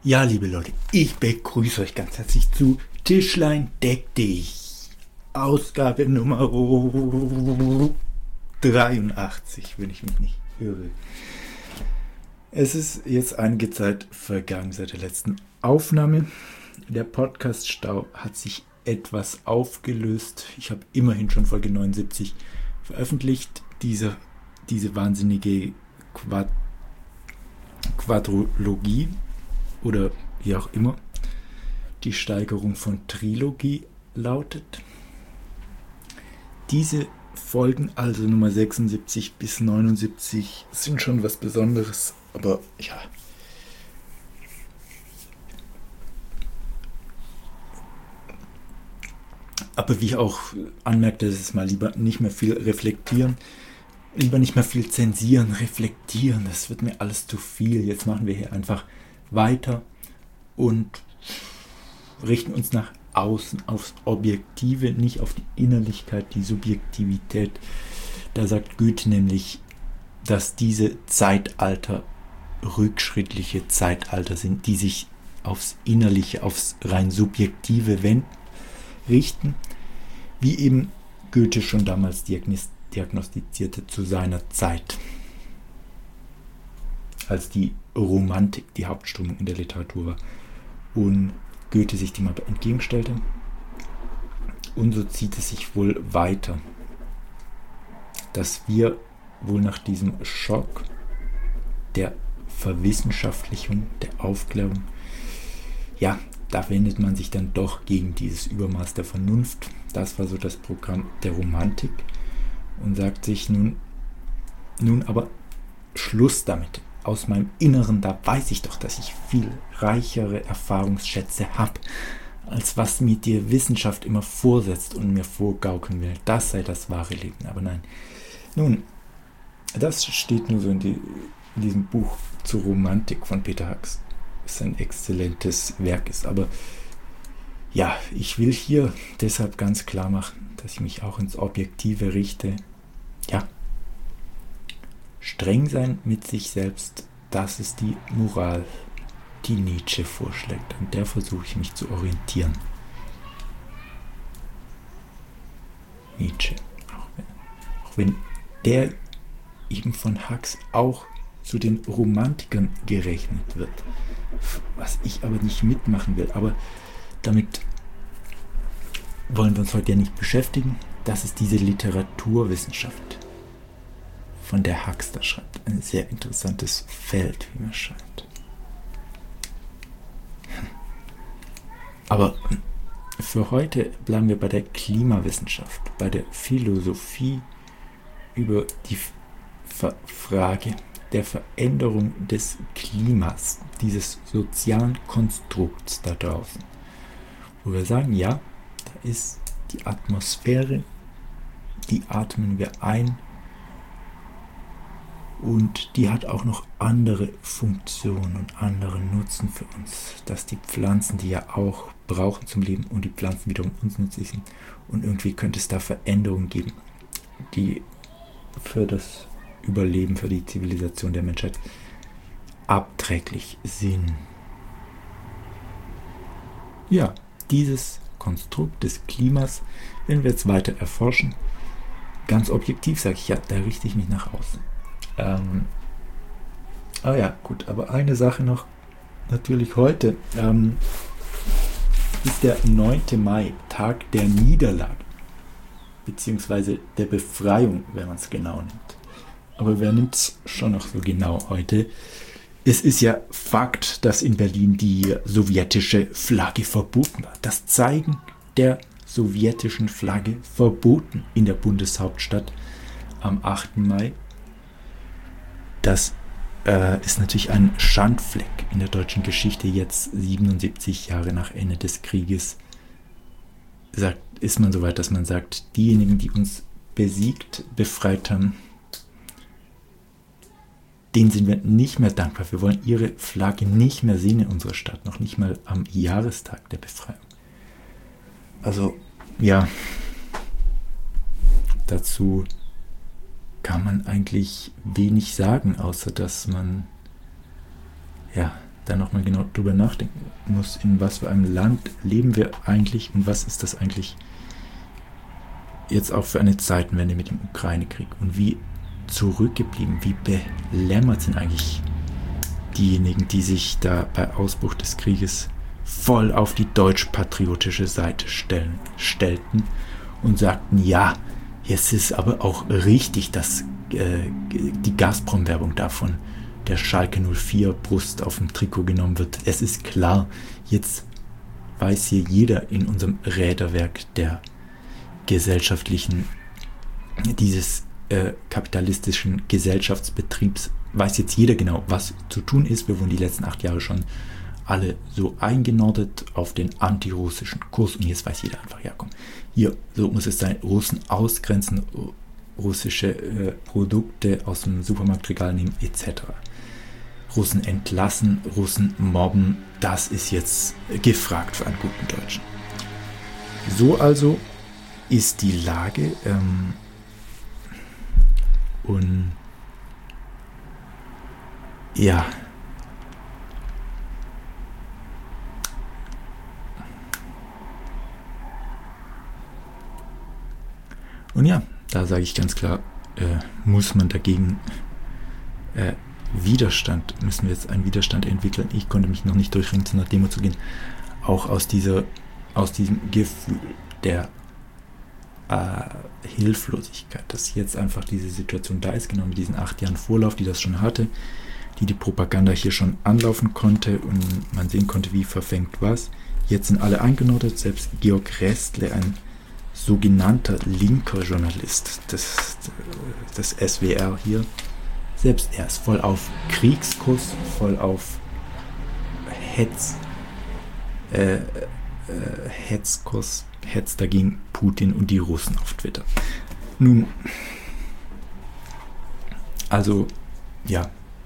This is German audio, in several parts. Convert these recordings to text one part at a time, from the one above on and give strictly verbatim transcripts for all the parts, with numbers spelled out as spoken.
Ja, liebe Leute, ich begrüße euch ganz herzlich zu Tischlein deck dich. Ausgabe Nummer dreiundachtzig, wenn ich mich nicht irre. Es ist jetzt einige Zeit vergangen seit der letzten Aufnahme. Der Podcast-Stau hat sich etwas aufgelöst. Ich habe immerhin schon Folge neunundsiebzig veröffentlicht. Diese, diese wahnsinnige Quad- Quadrologie oder wie auch immer die Steigerung von Trilogie lautet. Diese Folgen, also Nummer sechsundsiebzig bis neunundsiebzig, sind schon was Besonderes, aber ja. Aber wie ich auch anmerkte, das ist mal lieber nicht mehr viel reflektieren, lieber nicht mehr viel zensieren, reflektieren, das wird mir alles zu viel. Jetzt machen wir hier einfach weiter und richten uns nach außen, aufs Objektive, nicht auf die Innerlichkeit, die Subjektivität. Da sagt Goethe nämlich, dass diese Zeitalter rückschrittliche Zeitalter sind, die sich aufs Innerliche, aufs rein Subjektive wenden, richten, wie eben Goethe schon damals diagnostizierte zu seiner Zeit, als die Romantik die Hauptströmung in der Literatur war und Goethe sich dem aber entgegenstellte. Und so zieht es sich wohl weiter, dass wir wohl nach diesem Schock der Verwissenschaftlichung, der Aufklärung, ja, da wendet man sich dann doch gegen dieses Übermaß der Vernunft. Das war so das Programm der Romantik und sagt sich nun, nun aber Schluss damit. Aus meinem Inneren, da weiß ich doch, dass ich viel reichere Erfahrungsschätze habe, als was mir die Wissenschaft immer vorsetzt und mir vorgaukeln will. Das sei das wahre Leben. Aber nein. Nun, das steht nur so in, die, in diesem Buch zur Romantik von Peter Hacks. Das ein exzellentes Werk ist. Aber ja, ich will hier deshalb ganz klar machen, dass ich mich auch ins Objektive richte. Ja, streng sein mit sich selbst, das ist die Moral, die Nietzsche vorschlägt. An der versuche ich mich zu orientieren. Nietzsche. Auch wenn, auch wenn der eben von Hacks auch zu den Romantikern gerechnet wird. Was ich aber nicht mitmachen will. Aber damit wollen wir uns heute ja nicht beschäftigen. Das ist diese Literaturwissenschaft, von der Hacks da schreibt. Ein sehr interessantes Feld, wie mir scheint. Aber für heute bleiben wir bei der Klimawissenschaft, bei der Philosophie über die F- Frage der Veränderung des Klimas, dieses sozialen Konstrukts da draußen. Wo wir sagen, ja, da ist die Atmosphäre, die atmen wir ein, und die hat auch noch andere Funktionen und andere Nutzen für uns. Dass die Pflanzen, die ja auch brauchen zum Leben und die Pflanzen wiederum uns nützlich sind. Und irgendwie könnte es da Veränderungen geben, die für das Überleben, für die Zivilisation der Menschheit abträglich sind. Ja, dieses Konstrukt des Klimas, wenn wir jetzt weiter erforschen, ganz objektiv sage ich, ja, da richte ich mich nach außen. Ähm, ah ja, gut, aber eine Sache noch, natürlich heute ähm, ist der neunte Mai, Tag der Niederlage, beziehungsweise der Befreiung, wenn man es genau nimmt. Aber wer nimmt es schon noch so genau heute? Es ist ja Fakt, dass in Berlin die sowjetische Flagge verboten war. Das Zeigen der sowjetischen Flagge verboten in der Bundeshauptstadt am achten Mai. Das äh, ist natürlich ein Schandfleck in der deutschen Geschichte. Jetzt siebenundsiebzig Jahre nach Ende des Krieges sagt, ist man so weit, dass man sagt, diejenigen, die uns besiegt, befreit haben, denen sind wir nicht mehr dankbar. Wir wollen ihre Flagge nicht mehr sehen in unserer Stadt, noch nicht mal am Jahrestag der Befreiung. Also, ja, dazu kann man eigentlich wenig sagen, außer dass man ja da nochmal genau drüber nachdenken muss, in was für einem Land leben wir eigentlich und was ist das eigentlich jetzt auch für eine Zeitenwende mit dem Ukraine-Krieg und wie zurückgeblieben, wie belämmert sind eigentlich diejenigen, die sich da bei Ausbruch des Krieges voll auf die deutsch-patriotische Seite stellen, stellten und sagten, ja, jetzt ist aber auch richtig, dass äh, die Gazprom-Werbung davon der Schalke null vier Brust auf dem Trikot genommen wird. Es ist klar, jetzt weiß hier jeder in unserem Räderwerk der gesellschaftlichen, dieses äh, kapitalistischen Gesellschaftsbetriebs, weiß jetzt jeder genau, was zu tun ist. Wir wurden die letzten acht Jahre schon alle so eingenordet auf den antirussischen Kurs und jetzt weiß jeder einfach, ja komm, hier, so muss es sein, Russen ausgrenzen, russische äh, Produkte aus dem Supermarktregal nehmen, et cetera. Russen entlassen, Russen mobben, das ist jetzt gefragt für einen guten Deutschen. So also ist die Lage ähm, und ja, und ja, da sage ich ganz klar, äh, muss man dagegen äh, Widerstand, müssen wir jetzt einen Widerstand entwickeln. Ich konnte mich noch nicht durchringen, zu einer Demo zu gehen, auch aus dieser, aus diesem Gefühl der äh, Hilflosigkeit, dass jetzt einfach diese Situation da ist, genau mit diesen acht Jahren Vorlauf, die das schon hatte, die die Propaganda hier schon anlaufen konnte und man sehen konnte, wie verfängt was. Jetzt sind alle eingenordet, selbst Georg Restle, ein sogenannter linker Journalist des, des S W R hier, selbst er ist voll auf Kriegskurs, voll auf Hetz, äh, äh, Hetzkurs, Hetz dagegen Putin und die Russen auf Twitter. Nun, also, ja.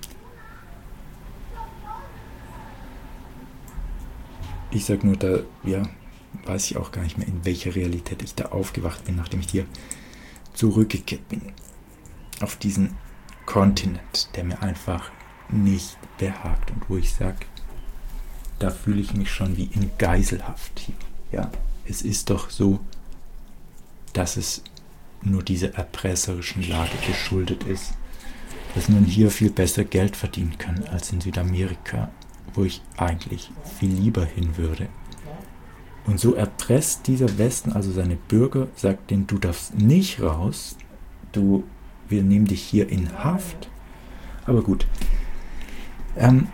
Ich sag nur, da, ja, weiß ich auch gar nicht mehr, in welcher Realität ich da aufgewacht bin, nachdem ich hier zurückgekehrt bin. Auf diesen Kontinent, der mir einfach nicht behagt und wo ich sage, da fühle ich mich schon wie in Geiselhaft hier. Ja, es ist doch so, dass es nur dieser erpresserischen Lage geschuldet ist, dass man hier viel besser Geld verdienen kann als in Südamerika, wo ich eigentlich viel lieber hin würde. Und so erpresst dieser Westen also seine Bürger, sagt denen, du darfst nicht raus, du, wir nehmen dich hier in Haft. Aber gut. Ähm,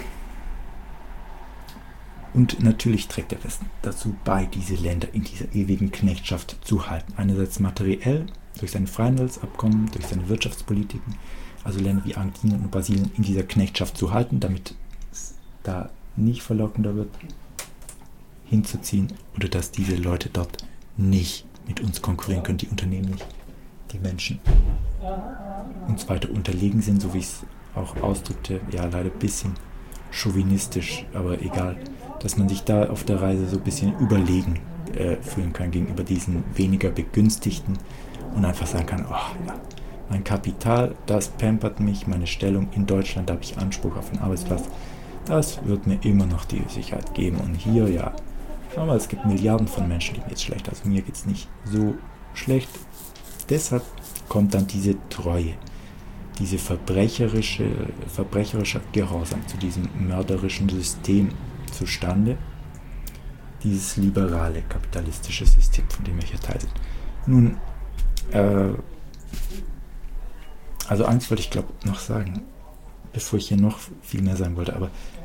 und natürlich trägt der Westen dazu bei, diese Länder in dieser ewigen Knechtschaft zu halten. Einerseits materiell, durch seine Freihandelsabkommen, durch seine Wirtschaftspolitiken, also Länder wie Argentinien und Brasilien in dieser Knechtschaft zu halten, damit es da nicht verlockender wird, hinzuziehen oder dass diese Leute dort nicht mit uns konkurrieren können, die Unternehmen nicht, die Menschen uns weiter unterlegen sind, so wie ich es auch ausdrückte, ja leider ein bisschen chauvinistisch, aber egal, dass man sich da auf der Reise so ein bisschen überlegen äh, fühlen kann gegenüber diesen weniger Begünstigten und einfach sagen kann, oh ja, mein Kapital, das pampert mich, meine Stellung in Deutschland, da habe ich Anspruch auf einen Arbeitsplatz, das wird mir immer noch die Sicherheit geben und hier, ja, schau mal, es gibt Milliarden von Menschen, die mir jetzt schlecht, also mir geht es nicht so schlecht, deshalb kommt dann diese Treue, diese verbrecherische, verbrecherische Gehorsam zu diesem mörderischen System zustande, dieses liberale kapitalistische System, von dem wir hier Teil sind. Nun, äh, also eins wollte ich glaube noch sagen, bevor ich hier noch viel mehr sagen wollte, aber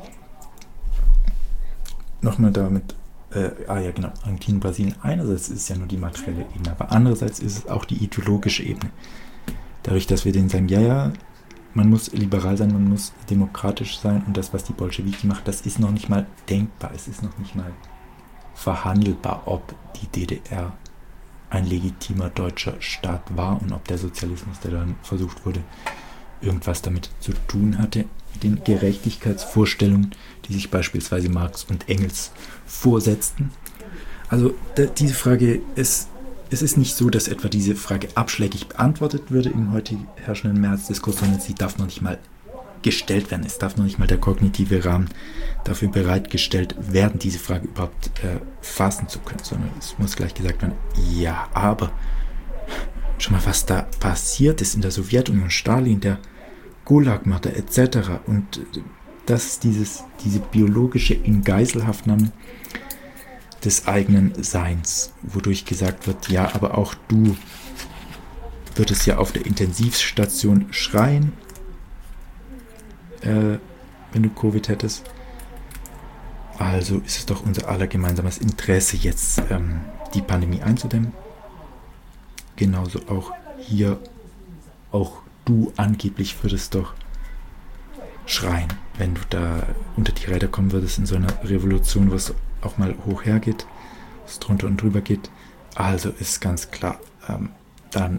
nochmal damit, äh, ah ja genau, Argentinien, Brasilien, einerseits ist es ja nur die materielle Ebene, aber andererseits ist es auch die ideologische Ebene. Dadurch, dass wir denen sagen, ja, ja, man muss liberal sein, man muss demokratisch sein und das, was die Bolschewiki macht, das ist noch nicht mal denkbar, es ist noch nicht mal verhandelbar, ob die D D R ein legitimer deutscher Staat war und ob der Sozialismus, der dann versucht wurde, irgendwas damit zu tun hatte, mit den Gerechtigkeitsvorstellungen, die sich beispielsweise Marx und Engels vorsetzten. Also da, diese Frage ist, es ist nicht so, dass etwa diese Frage abschlägig beantwortet würde im heute herrschenden Märzdiskurs, sondern sie darf noch nicht mal gestellt werden. Es darf noch nicht mal der kognitive Rahmen dafür bereitgestellt werden, diese Frage überhaupt äh, fassen zu können, sondern es muss gleich gesagt werden, ja, aber schau mal, was da passiert ist in der Sowjetunion, Stalin, der Gulag-Mörder et cetera. Und das ist dieses, diese biologische Ingeiselhaftnahme des eigenen Seins, wodurch gesagt wird, ja, aber auch du würdest ja auf der Intensivstation schreien, äh, wenn du Covid hättest. Also ist es doch unser aller gemeinsames Interesse, jetzt ähm, die Pandemie einzudämmen. Genauso auch hier, auch du angeblich würdest doch schreien, wenn du da unter die Räder kommen würdest in so einer Revolution, was auch mal hoch hergeht, was drunter und drüber geht. Also ist ganz klar, ähm, dann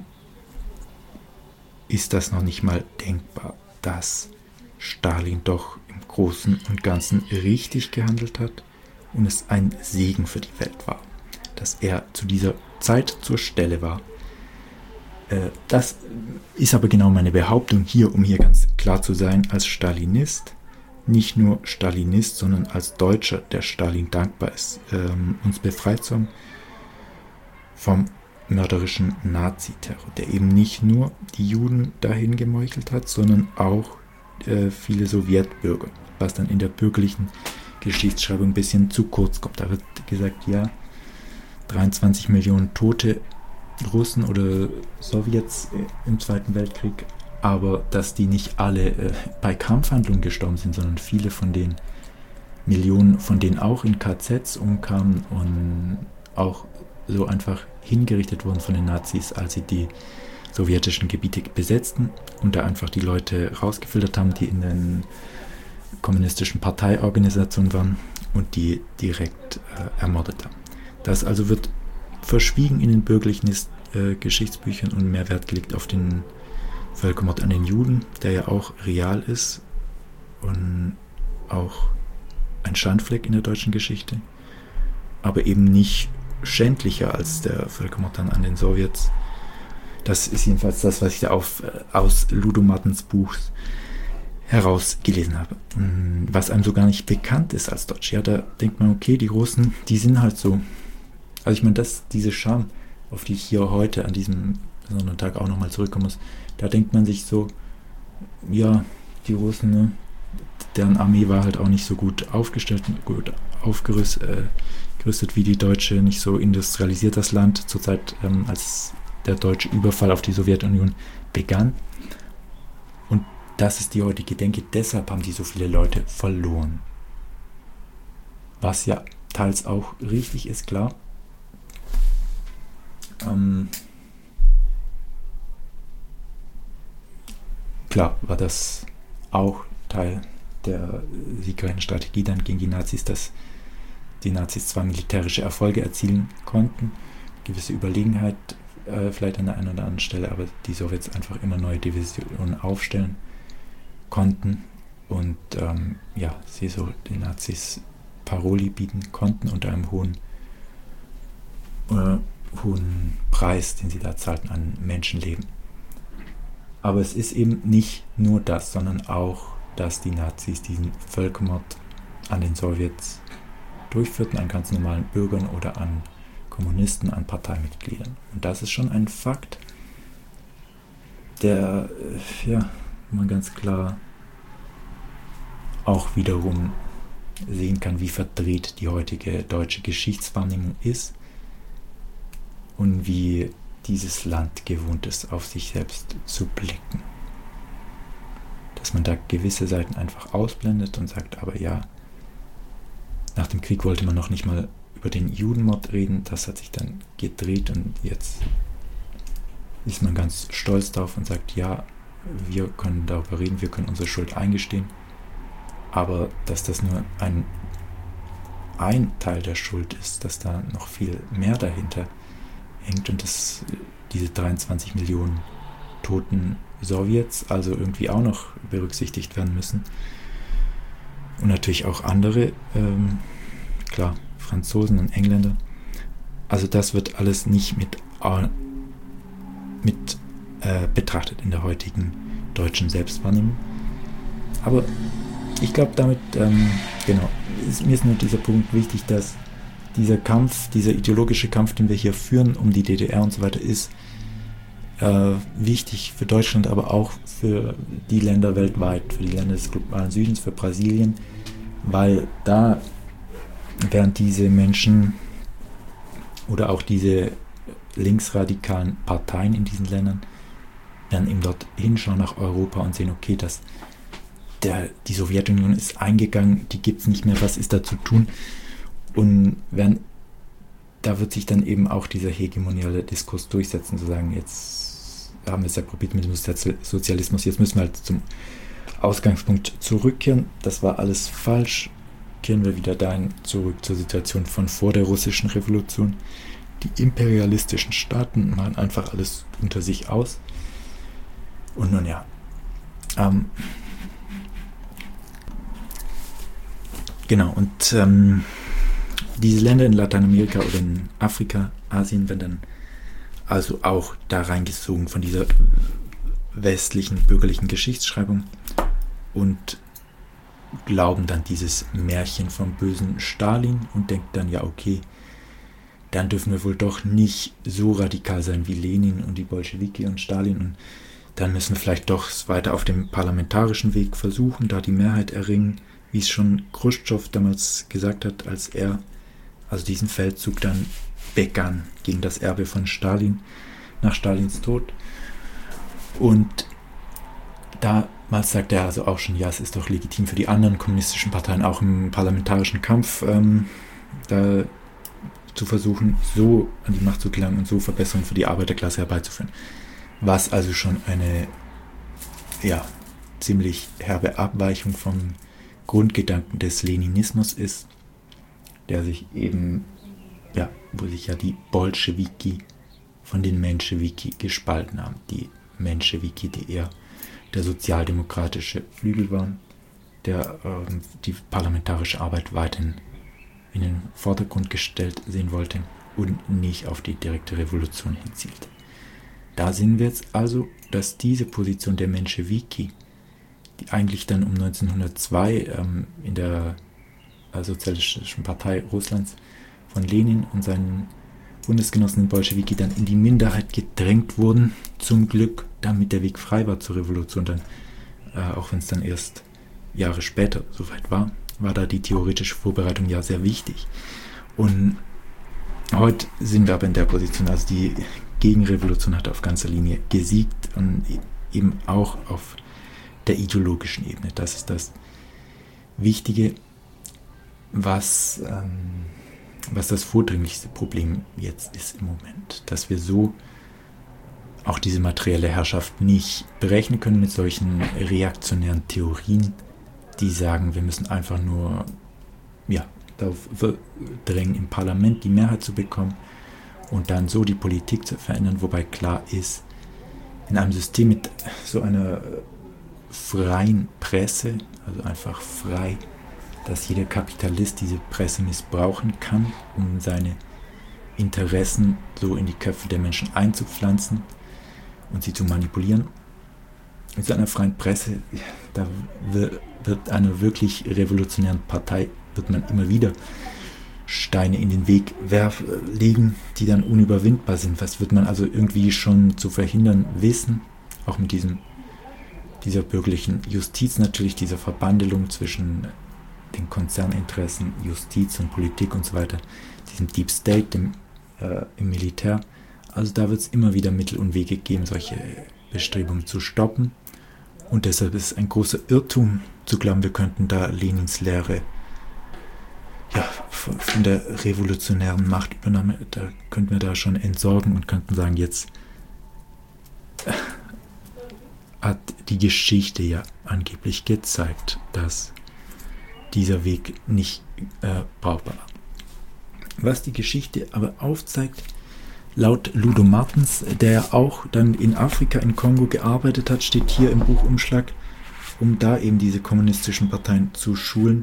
ist das noch nicht mal denkbar, dass Stalin doch im Großen und Ganzen richtig gehandelt hat und es ein Segen für die Welt war, dass er zu dieser Zeit zur Stelle war. Äh, das ist aber genau meine Behauptung hier, um hier ganz klar zu sein, als Stalinist, nicht nur Stalinist, sondern als Deutscher, der Stalin dankbar ist, ähm, uns befreit zu haben vom mörderischen Naziterror, der eben nicht nur die Juden dahin gemeuchelt hat, sondern auch äh, viele Sowjetbürger, was dann in der bürgerlichen Geschichtsschreibung ein bisschen zu kurz kommt. Da wird gesagt, ja, dreiundzwanzig Millionen tote Russen oder Sowjets im Zweiten Weltkrieg, aber dass die nicht alle äh, bei Kampfhandlungen gestorben sind, sondern viele von den Millionen, von denen auch in K Zs umkamen und auch so einfach hingerichtet wurden von den Nazis, als sie die sowjetischen Gebiete besetzten und da einfach die Leute rausgefiltert haben, die in den kommunistischen Parteiorganisationen waren und die direkt äh, ermordet haben. Das also wird verschwiegen in den bürgerlichen äh, Geschichtsbüchern und mehr Wert gelegt auf den Völkermord an den Juden, der ja auch real ist und auch ein Schandfleck in der deutschen Geschichte, aber eben nicht schändlicher als der Völkermord dann an den Sowjets. Das ist jedenfalls das, was ich da auf, aus Ludo Martens Buch herausgelesen habe. Was einem so gar nicht bekannt ist als Deutsch. Ja, da denkt man, okay, die Russen, die sind halt so. Also ich meine, das, diese Scham, auf die ich hier heute an diesem besonderen Tag auch nochmal zurückkommen muss, da denkt man sich so, ja, die Russen, ne, deren Armee war halt auch nicht so gut aufgestellt, gut aufgerüstet, äh, gerüstet wie die deutsche, nicht so industrialisiert das Land zur Zeit, ähm, als der deutsche Überfall auf die Sowjetunion begann. Und das ist die heutige Denke, deshalb haben die so viele Leute verloren. Was ja teils auch richtig ist, klar. Ähm, klar war das auch Teil der siegreichen Strategie dann gegen die Nazis, dass die Nazis zwar militärische Erfolge erzielen konnten, gewisse Überlegenheit äh, vielleicht an der einen oder anderen Stelle, aber die Sowjets einfach immer neue Divisionen aufstellen konnten und ähm, ja, sie so den Nazis Paroli bieten konnten unter einem hohen, äh, hohen Preis, den sie da zahlten an Menschenleben. Aber es ist eben nicht nur das, sondern auch, dass die Nazis diesen Völkermord an den Sowjets durchführten, an ganz normalen Bürgern oder an Kommunisten, an Parteimitgliedern. Und das ist schon ein Fakt, der, ja, man ganz klar auch wiederum sehen kann, wie verdreht die heutige deutsche Geschichtswahrnehmung ist und wie dieses Land gewohnt ist, auf sich selbst zu blicken. Dass man da gewisse Seiten einfach ausblendet und sagt, aber ja, nach dem Krieg wollte man noch nicht mal über den Judenmord reden, das hat sich dann gedreht und jetzt ist man ganz stolz darauf und sagt, ja, wir können darüber reden, wir können unsere Schuld eingestehen, aber dass das nur ein, ein Teil der Schuld ist, dass da noch viel mehr dahinter hängt und dass diese dreiundzwanzig Millionen toten Sowjets also irgendwie auch noch berücksichtigt werden müssen. Und natürlich auch andere, ähm, klar, Franzosen und Engländer. Also das wird alles nicht mit, äh, mit äh, betrachtet in der heutigen deutschen Selbstwahrnehmung. Aber ich glaube damit, ähm, genau, ist, mir ist nur dieser Punkt wichtig, dass dieser Kampf, dieser ideologische Kampf, den wir hier führen um die D D R und so weiter, ist äh, wichtig für Deutschland, aber auch für die Länder weltweit, für die Länder des globalen Südens, für Brasilien, weil da während diese Menschen oder auch diese linksradikalen Parteien in diesen Ländern dann eben dort hinschauen nach Europa und sehen, okay, das, der, die Sowjetunion ist eingegangen, die gibt es nicht mehr, was ist da zu tun? Und werden, da wird sich dann eben auch dieser hegemoniale Diskurs durchsetzen, zu sagen, jetzt haben wir es ja probiert mit dem Sozialismus, jetzt müssen wir halt zum Ausgangspunkt zurückkehren, das war alles falsch, kehren wir wieder dahin zurück zur Situation von vor der russischen Revolution. Die imperialistischen Staaten machen einfach alles unter sich aus. Und nun ja, ähm, genau, und ähm, diese Länder in Lateinamerika oder in Afrika, Asien werden dann also auch da reingezogen von dieser westlichen bürgerlichen Geschichtsschreibung und glauben dann dieses Märchen vom bösen Stalin und denken dann, ja okay, dann dürfen wir wohl doch nicht so radikal sein wie Lenin und die Bolschewiki und Stalin und dann müssen wir vielleicht doch weiter auf dem parlamentarischen Weg versuchen, da die Mehrheit erringen, wie es schon Chruschtschow damals gesagt hat, als er also diesen Feldzug dann begann gegen das Erbe von Stalin nach Stalins Tod. Und damals sagte er also auch schon, ja, es ist doch legitim für die anderen kommunistischen Parteien auch im parlamentarischen Kampf ähm, da zu versuchen, so an die Macht zu gelangen und so Verbesserungen für die Arbeiterklasse herbeizuführen. Was also schon eine ja, ziemlich herbe Abweichung vom Grundgedanken des Leninismus ist, der sich eben, ja, wo sich ja die Bolschewiki von den Menschewiki gespalten haben. Die Menschewiki, die eher der sozialdemokratische Flügel waren, der ähm, die parlamentarische Arbeit weiterhin in den Vordergrund gestellt sehen wollte und nicht auf die direkte Revolution hinzielt. Da sehen wir jetzt also, dass diese Position der Menschewiki, die eigentlich dann um neunzehnhundertzwei ähm, in der äh, Sozialistischen Partei Russlands von Lenin und seinen Bundesgenossen den Bolschewiki dann in die Minderheit gedrängt wurden, zum Glück, damit der Weg frei war zur Revolution, dann, äh, auch wenn es dann erst Jahre später soweit war, war da die theoretische Vorbereitung ja sehr wichtig. Und heute sind wir aber in der Position, also die Gegenrevolution hat auf ganzer Linie gesiegt und eben auch auf der ideologischen Ebene. Das ist das Wichtige, was, ähm, was das vordringlichste Problem jetzt ist im Moment, dass wir so auch diese materielle Herrschaft nicht berechnen können mit solchen reaktionären Theorien, die sagen, wir müssen einfach nur ja, darauf drängen, im Parlament die Mehrheit zu bekommen und dann so die Politik zu verändern, wobei klar ist, in einem System mit so einer freien Presse, also einfach frei, dass jeder Kapitalist diese Presse missbrauchen kann, um seine Interessen so in die Köpfe der Menschen einzupflanzen und sie zu manipulieren. In so einer freien Presse, da wird einer wirklich revolutionären Partei, wird man immer wieder Steine in den Weg werf, legen, die dann unüberwindbar sind. Was wird man also irgendwie schon zu verhindern wissen, auch mit diesem, dieser bürgerlichen Justiz natürlich, dieser Verbandelung zwischen den Konzerninteressen, Justiz und Politik und so weiter, diesem Deep State, dem, äh, im Militär. Also da wird es immer wieder Mittel und Wege geben, solche Bestrebungen zu stoppen. Und deshalb ist es ein großer Irrtum zu glauben, wir könnten da Lenins Lehre ja, von der revolutionären Machtübernahme, da könnten wir da schon entsorgen und könnten sagen, jetzt hat die Geschichte ja angeblich gezeigt, dass dieser Weg nicht äh, brauchbar war. Was die Geschichte aber aufzeigt, laut Ludo Martens, der auch dann in Afrika, in Kongo gearbeitet hat, steht hier im Buchumschlag, um da eben diese kommunistischen Parteien zu schulen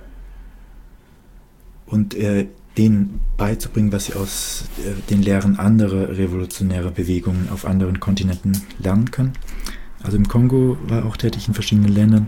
und äh, denen beizubringen, was sie aus äh, den Lehren anderer revolutionärer Bewegungen auf anderen Kontinenten lernen können. Also im Kongo war er auch tätig, in verschiedenen Ländern,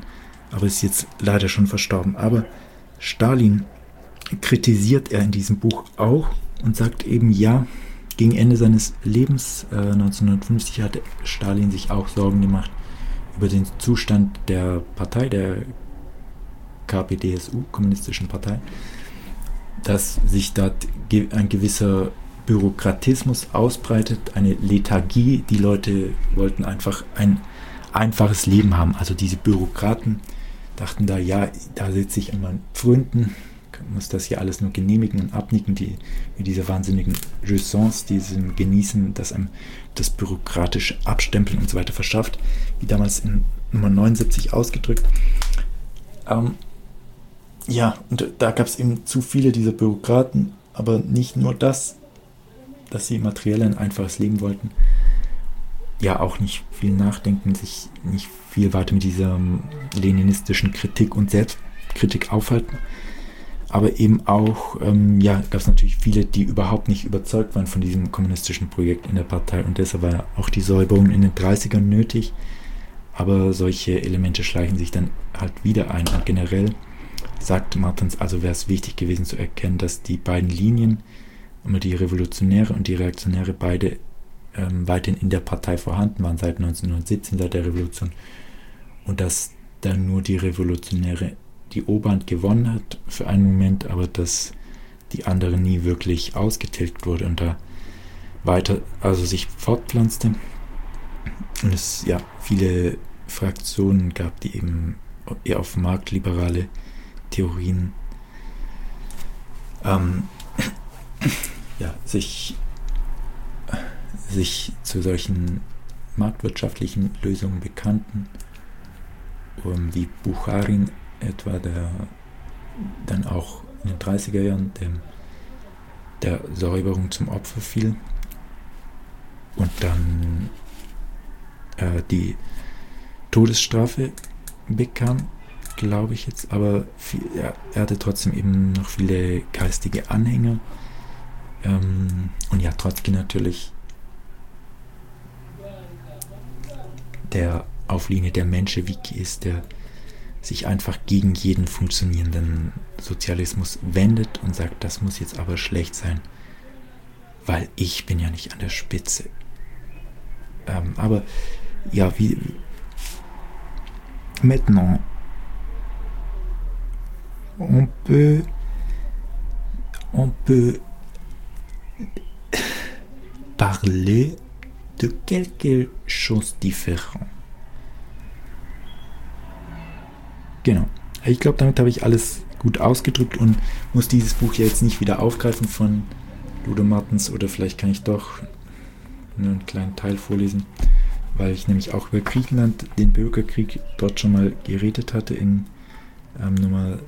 aber ist jetzt leider schon verstorben. Aber Stalin kritisiert er in diesem Buch auch und sagt eben, ja, gegen Ende seines Lebens, äh, neunzehnhundertfünfzig, hatte Stalin sich auch Sorgen gemacht über den Zustand der Partei, der K P D S U, Kommunistischen Partei, dass sich dort ein gewisser Bürokratismus ausbreitet, eine Lethargie. Die Leute wollten einfach ein einfaches Leben haben. Also diese Bürokraten dachten da, ja, da sitze ich an meinen Pfründen, muss das hier alles nur genehmigen und abnicken, die, wie diese wahnsinnigen Jouissance, diesem Genießen, das einem das bürokratische Abstempeln und so weiter verschafft, wie damals in Nummer neunundsiebzig ausgedrückt. Ähm, ja, und da gab es eben zu viele dieser Bürokraten, aber nicht nur das, dass sie materiell ein einfaches Leben wollten, ja auch nicht viel nachdenken, sich nicht viel weiter mit dieser leninistischen Kritik und Selbstkritik aufhalten. Aber eben auch, ähm, ja, gab es natürlich viele, die überhaupt nicht überzeugt waren von diesem kommunistischen Projekt in der Partei und deshalb war auch die Säuberung in den dreißigern nötig. Aber solche Elemente schleichen sich dann halt wieder ein und generell sagt Martens, also wäre es wichtig gewesen zu erkennen, dass die beiden Linien, immer die Revolutionäre und die Reaktionäre, beide ähm, weiterhin in der Partei vorhanden waren seit neunzehnhundertsiebzehn, seit der Revolution, und dass dann nur die Revolutionäre die Oberhand gewonnen hat für einen Moment, aber dass die andere nie wirklich ausgetilgt wurde und da weiter, also sich fortpflanzte und es ja viele Fraktionen gab, die eben eher auf marktliberale Theorien ähm, ja, sich, sich zu solchen marktwirtschaftlichen Lösungen bekannten, um, wie Bucharin etwa, der dann auch in den dreißiger Jahren dem, der Säuberung zum Opfer fiel und dann äh, die Todesstrafe bekam, glaube ich jetzt, aber viel, ja, er hatte trotzdem eben noch viele geistige Anhänger. Ähm, und ja, Trotzki natürlich, der auf Linie der Menschewiki ist, der sich einfach gegen jeden funktionierenden Sozialismus wendet und sagt, das muss jetzt aber schlecht sein, weil ich bin ja nicht an der Spitze. Ähm, aber ja, wie maintenant on peut on peut parler de quelque chose différent. Genau. Ich glaube, damit habe ich alles gut ausgedrückt und muss dieses Buch ja jetzt nicht wieder aufgreifen von Ludo Martens, oder vielleicht kann ich doch nur einen kleinen Teil vorlesen, weil ich nämlich auch über Griechenland, den Bürgerkrieg, dort schon mal geredet hatte in ähm, Nummer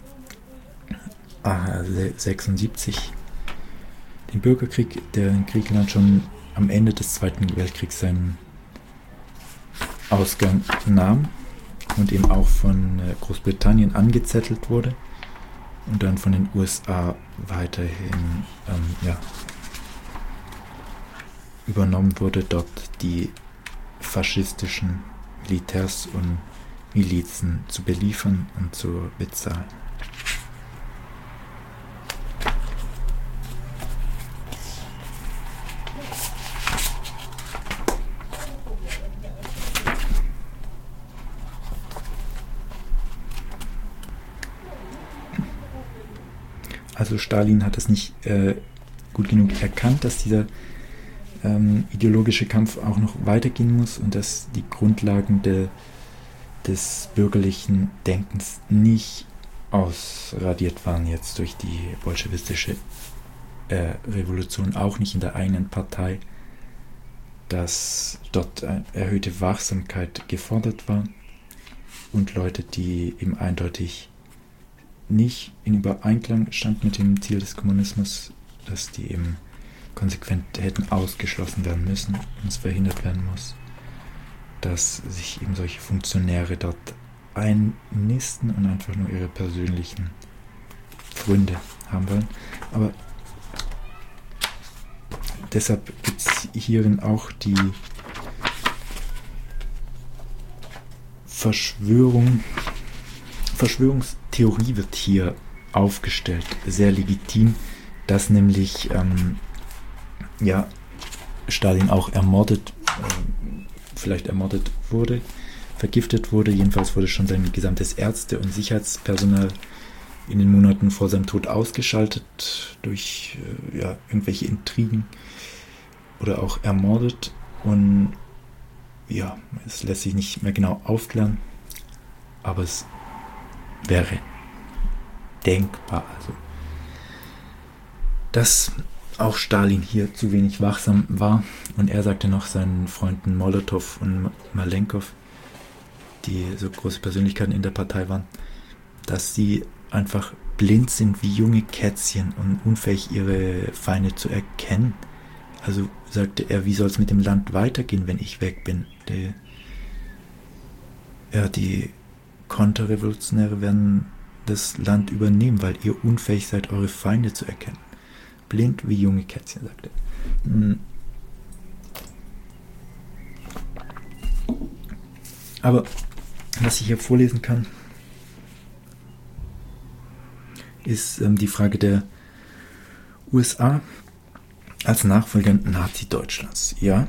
ah, sechsundsiebzig. Den Bürgerkrieg, der in Griechenland schon am Ende des Zweiten Weltkriegs seinen Ausgang nahm und eben auch von Großbritannien angezettelt wurde und dann von den U S A weiterhin ähm, ja, übernommen wurde, dort die faschistischen Militärs und Milizen zu beliefern und zu bezahlen. Also Stalin hat es nicht äh, gut genug erkannt, dass dieser ähm, ideologische Kampf auch noch weitergehen muss und dass die Grundlagen de, des bürgerlichen Denkens nicht ausradiert waren jetzt durch die bolschewistische äh, Revolution, auch nicht in der eigenen Partei, dass dort eine erhöhte Wachsamkeit gefordert war und Leute, die eben eindeutig nicht in Übereinklang stand mit dem Ziel des Kommunismus, dass die eben konsequent hätten ausgeschlossen werden müssen und es verhindert werden muss, dass sich eben solche Funktionäre dort einnisten und einfach nur ihre persönlichen Pfründe haben wollen. Aber deshalb gibt es hierin auch die Verschwörung Verschwörungstheorie wird hier aufgestellt, sehr legitim, dass nämlich ähm, ja, Stalin auch ermordet, äh, vielleicht ermordet wurde, vergiftet wurde. Jedenfalls wurde schon sein gesamtes Ärzte- und Sicherheitspersonal in den Monaten vor seinem Tod ausgeschaltet durch äh, ja, irgendwelche Intrigen oder auch ermordet. Und ja, es lässt sich nicht mehr genau aufklären, aber es wäre denkbar, also dass auch Stalin hier zu wenig wachsam war. Und er sagte noch seinen Freunden Molotow und Malenkov, die so große Persönlichkeiten in der Partei waren, dass sie einfach blind sind wie junge Kätzchen und unfähig, ihre Feinde zu erkennen. Also sagte er, wie soll es mit dem Land weitergehen, wenn ich weg bin? Die, ja, die Konterrevolutionäre werden das Land übernehmen, weil ihr unfähig seid, eure Feinde zu erkennen. Blind wie junge Kätzchen, sagte er. Hm. Aber was ich hier vorlesen kann, ist ähm, die Frage der U S A als Nachfolger Nazi-Deutschlands. Ja,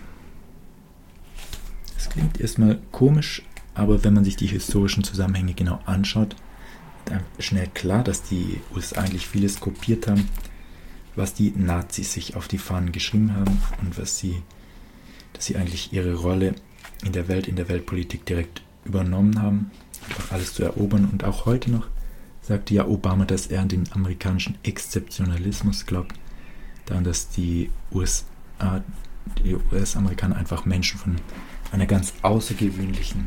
es klingt erstmal komisch, aber wenn man sich die historischen Zusammenhänge genau anschaut, wird schnell klar, dass die U S A eigentlich vieles kopiert haben, was die Nazis sich auf die Fahnen geschrieben haben und was sie, dass sie eigentlich ihre Rolle in der Welt, in der Weltpolitik direkt übernommen haben, einfach alles zu erobern. Und auch heute noch sagte ja Obama, dass er an den amerikanischen Exzeptionalismus glaubt, daran, dass die U S A, die U S-Amerikaner einfach Menschen von einer ganz außergewöhnlichen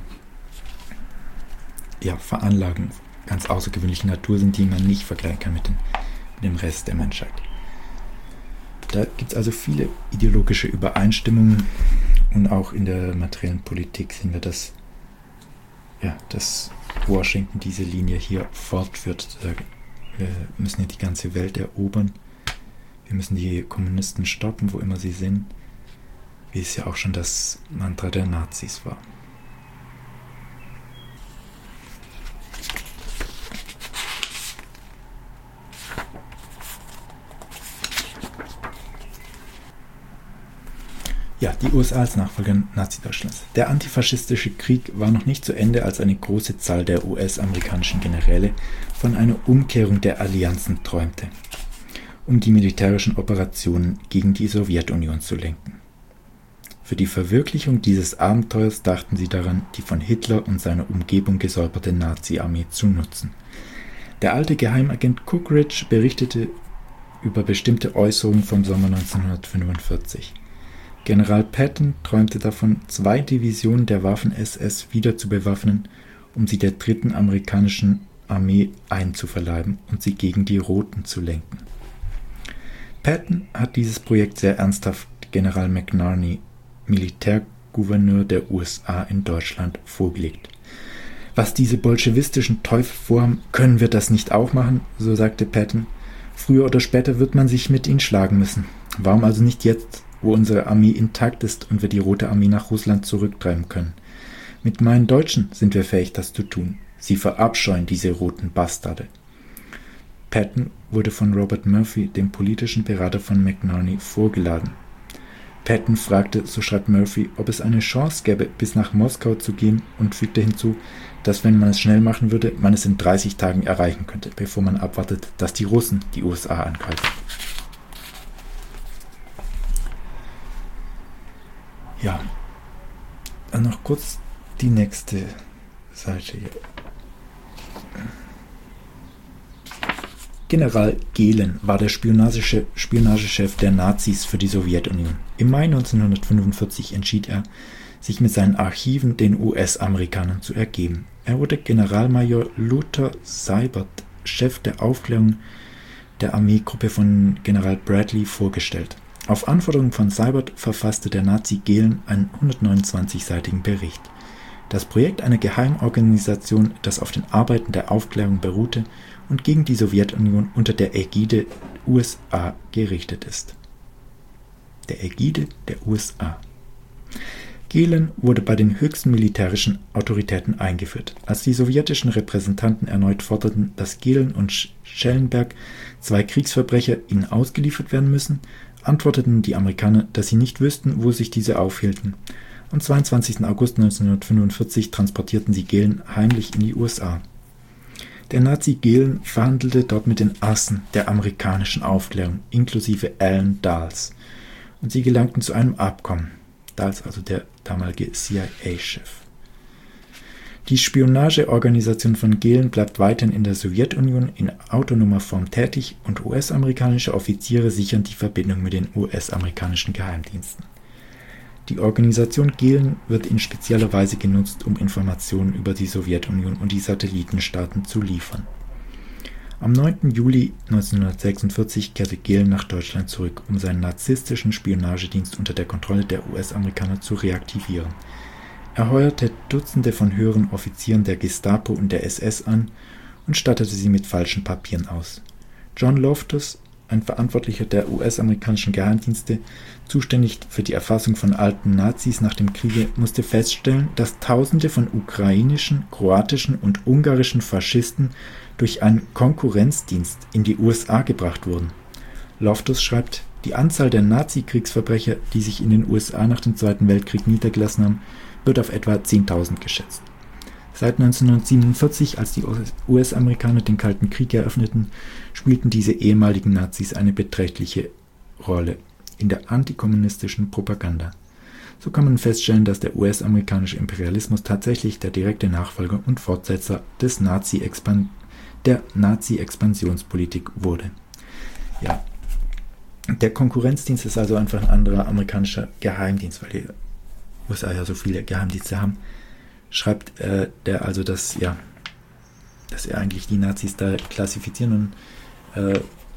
ja, Veranlagung, ganz außergewöhnlichen Natur sind, die man nicht vergleichen kann mit, den, mit dem Rest der Menschheit. Da gibt es also viele ideologische Übereinstimmungen und auch in der materiellen Politik sehen wir, dass, ja, dass Washington diese Linie hier fortführt. Wir müssen ja die ganze Welt erobern. Wir müssen die Kommunisten stoppen, wo immer sie sind, wie es ja auch schon das Mantra der Nazis war. Ja, die U S A als Nachfolger Nazi-Deutschlands. Der antifaschistische Krieg war noch nicht zu Ende, als eine große Zahl der U S-amerikanischen Generäle von einer Umkehrung der Allianzen träumte, um die militärischen Operationen gegen die Sowjetunion zu lenken. Für die Verwirklichung dieses Abenteuers dachten sie daran, die von Hitler und seiner Umgebung gesäuberte Nazi-Armee zu nutzen. Der alte Geheimagent Cookridge berichtete über bestimmte Äußerungen vom Sommer neunzehnhundertfünfundvierzig. General Patton träumte davon, zwei Divisionen der Waffen-S S wieder zu bewaffnen, um sie der dritten amerikanischen Armee einzuverleiben und sie gegen die Roten zu lenken. Patton hat dieses Projekt sehr ernsthaft General McNarney, Militärgouverneur der U S A in Deutschland, vorgelegt. Was diese bolschewistischen Teufel vorhaben, können wir das nicht auch machen, so sagte Patton. Früher oder später wird man sich mit ihnen schlagen müssen. Warum also nicht jetzt, wo unsere Armee intakt ist und wir die Rote Armee nach Russland zurücktreiben können? Mit meinen Deutschen sind wir fähig, das zu tun. Sie verabscheuen diese roten Bastarde. Patton wurde von Robert Murphy, dem politischen Berater von McNarney, vorgeladen. Patton fragte, so schreibt Murphy, ob es eine Chance gäbe, bis nach Moskau zu gehen, und fügte hinzu, dass, wenn man es schnell machen würde, man es in dreißig Tagen erreichen könnte, bevor man abwartet, dass die Russen die U S A angreifen. Ja, dann noch kurz die nächste Seite hier. General Gehlen war der Spionagechef, Spionagechef der Nazis für die Sowjetunion. Im Mai neunzehnhundertfünfundvierzig entschied er, sich mit seinen Archiven den U S-Amerikanern zu ergeben. Er wurde Generalmajor Luther Seibert, Chef der Aufklärung der Armeegruppe von General Bradley, vorgestellt. Auf Anforderung von Seibert verfasste der Nazi Gehlen einen hundertneunundzwanzigseitigen Bericht. Das Projekt einer Geheimorganisation, das auf den Arbeiten der Aufklärung beruhte und gegen die Sowjetunion unter der Ägide U S A gerichtet ist. Der Ägide der U S A. Gehlen wurde bei den höchsten militärischen Autoritäten eingeführt. Als die sowjetischen Repräsentanten erneut forderten, dass Gehlen und Schellenberg, zwei Kriegsverbrecher, ihnen ausgeliefert werden müssen, antworteten die Amerikaner, dass sie nicht wüssten, wo sich diese aufhielten. Am zweiundzwanzigsten August neunzehnhundertfünfundvierzig transportierten sie Gehlen heimlich in die U S A. Der Nazi Gehlen verhandelte dort mit den Assen der amerikanischen Aufklärung, inklusive Allen Dulles, und sie gelangten zu einem Abkommen. Dulles, also der damalige C I A-Chef. Die Spionageorganisation von Gehlen bleibt weiterhin in der Sowjetunion in autonomer Form tätig und U S-amerikanische Offiziere sichern die Verbindung mit den U S-amerikanischen Geheimdiensten. Die Organisation Gehlen wird in spezieller Weise genutzt, um Informationen über die Sowjetunion und die Satellitenstaaten zu liefern. Am neunten Juli neunzehnhundertsechsundvierzig kehrte Gehlen nach Deutschland zurück, um seinen narzisstischen Spionagedienst unter der Kontrolle der U S-Amerikaner zu reaktivieren. Er heuerte Dutzende von höheren Offizieren der Gestapo und der S S an und stattete sie mit falschen Papieren aus. John Loftus, ein Verantwortlicher der U S-amerikanischen Geheimdienste, zuständig für die Erfassung von alten Nazis nach dem Kriege, musste feststellen, dass Tausende von ukrainischen, kroatischen und ungarischen Faschisten durch einen Konkurrenzdienst in die U S A gebracht wurden. Loftus schreibt, die Anzahl der Nazi-Kriegsverbrecher, die sich in den U S A nach dem Zweiten Weltkrieg niedergelassen haben, wird auf etwa zehntausend geschätzt. Seit neunzehnhundertsiebenundvierzig, als die U S-Amerikaner den Kalten Krieg eröffneten, spielten diese ehemaligen Nazis eine beträchtliche Rolle in der antikommunistischen Propaganda. So kann man feststellen, dass der U S-amerikanische Imperialismus tatsächlich der direkte Nachfolger und Fortsetzer des Nazi-Expan- der Nazi-Expansionspolitik wurde. Ja, der Konkurrenzdienst ist also einfach ein anderer amerikanischer Geheimdienst, weil die U S A ja so viele Geheimdienste haben. Schreibt äh, der also, dass, ja, dass er eigentlich die Nazis da klassifizieren und äh,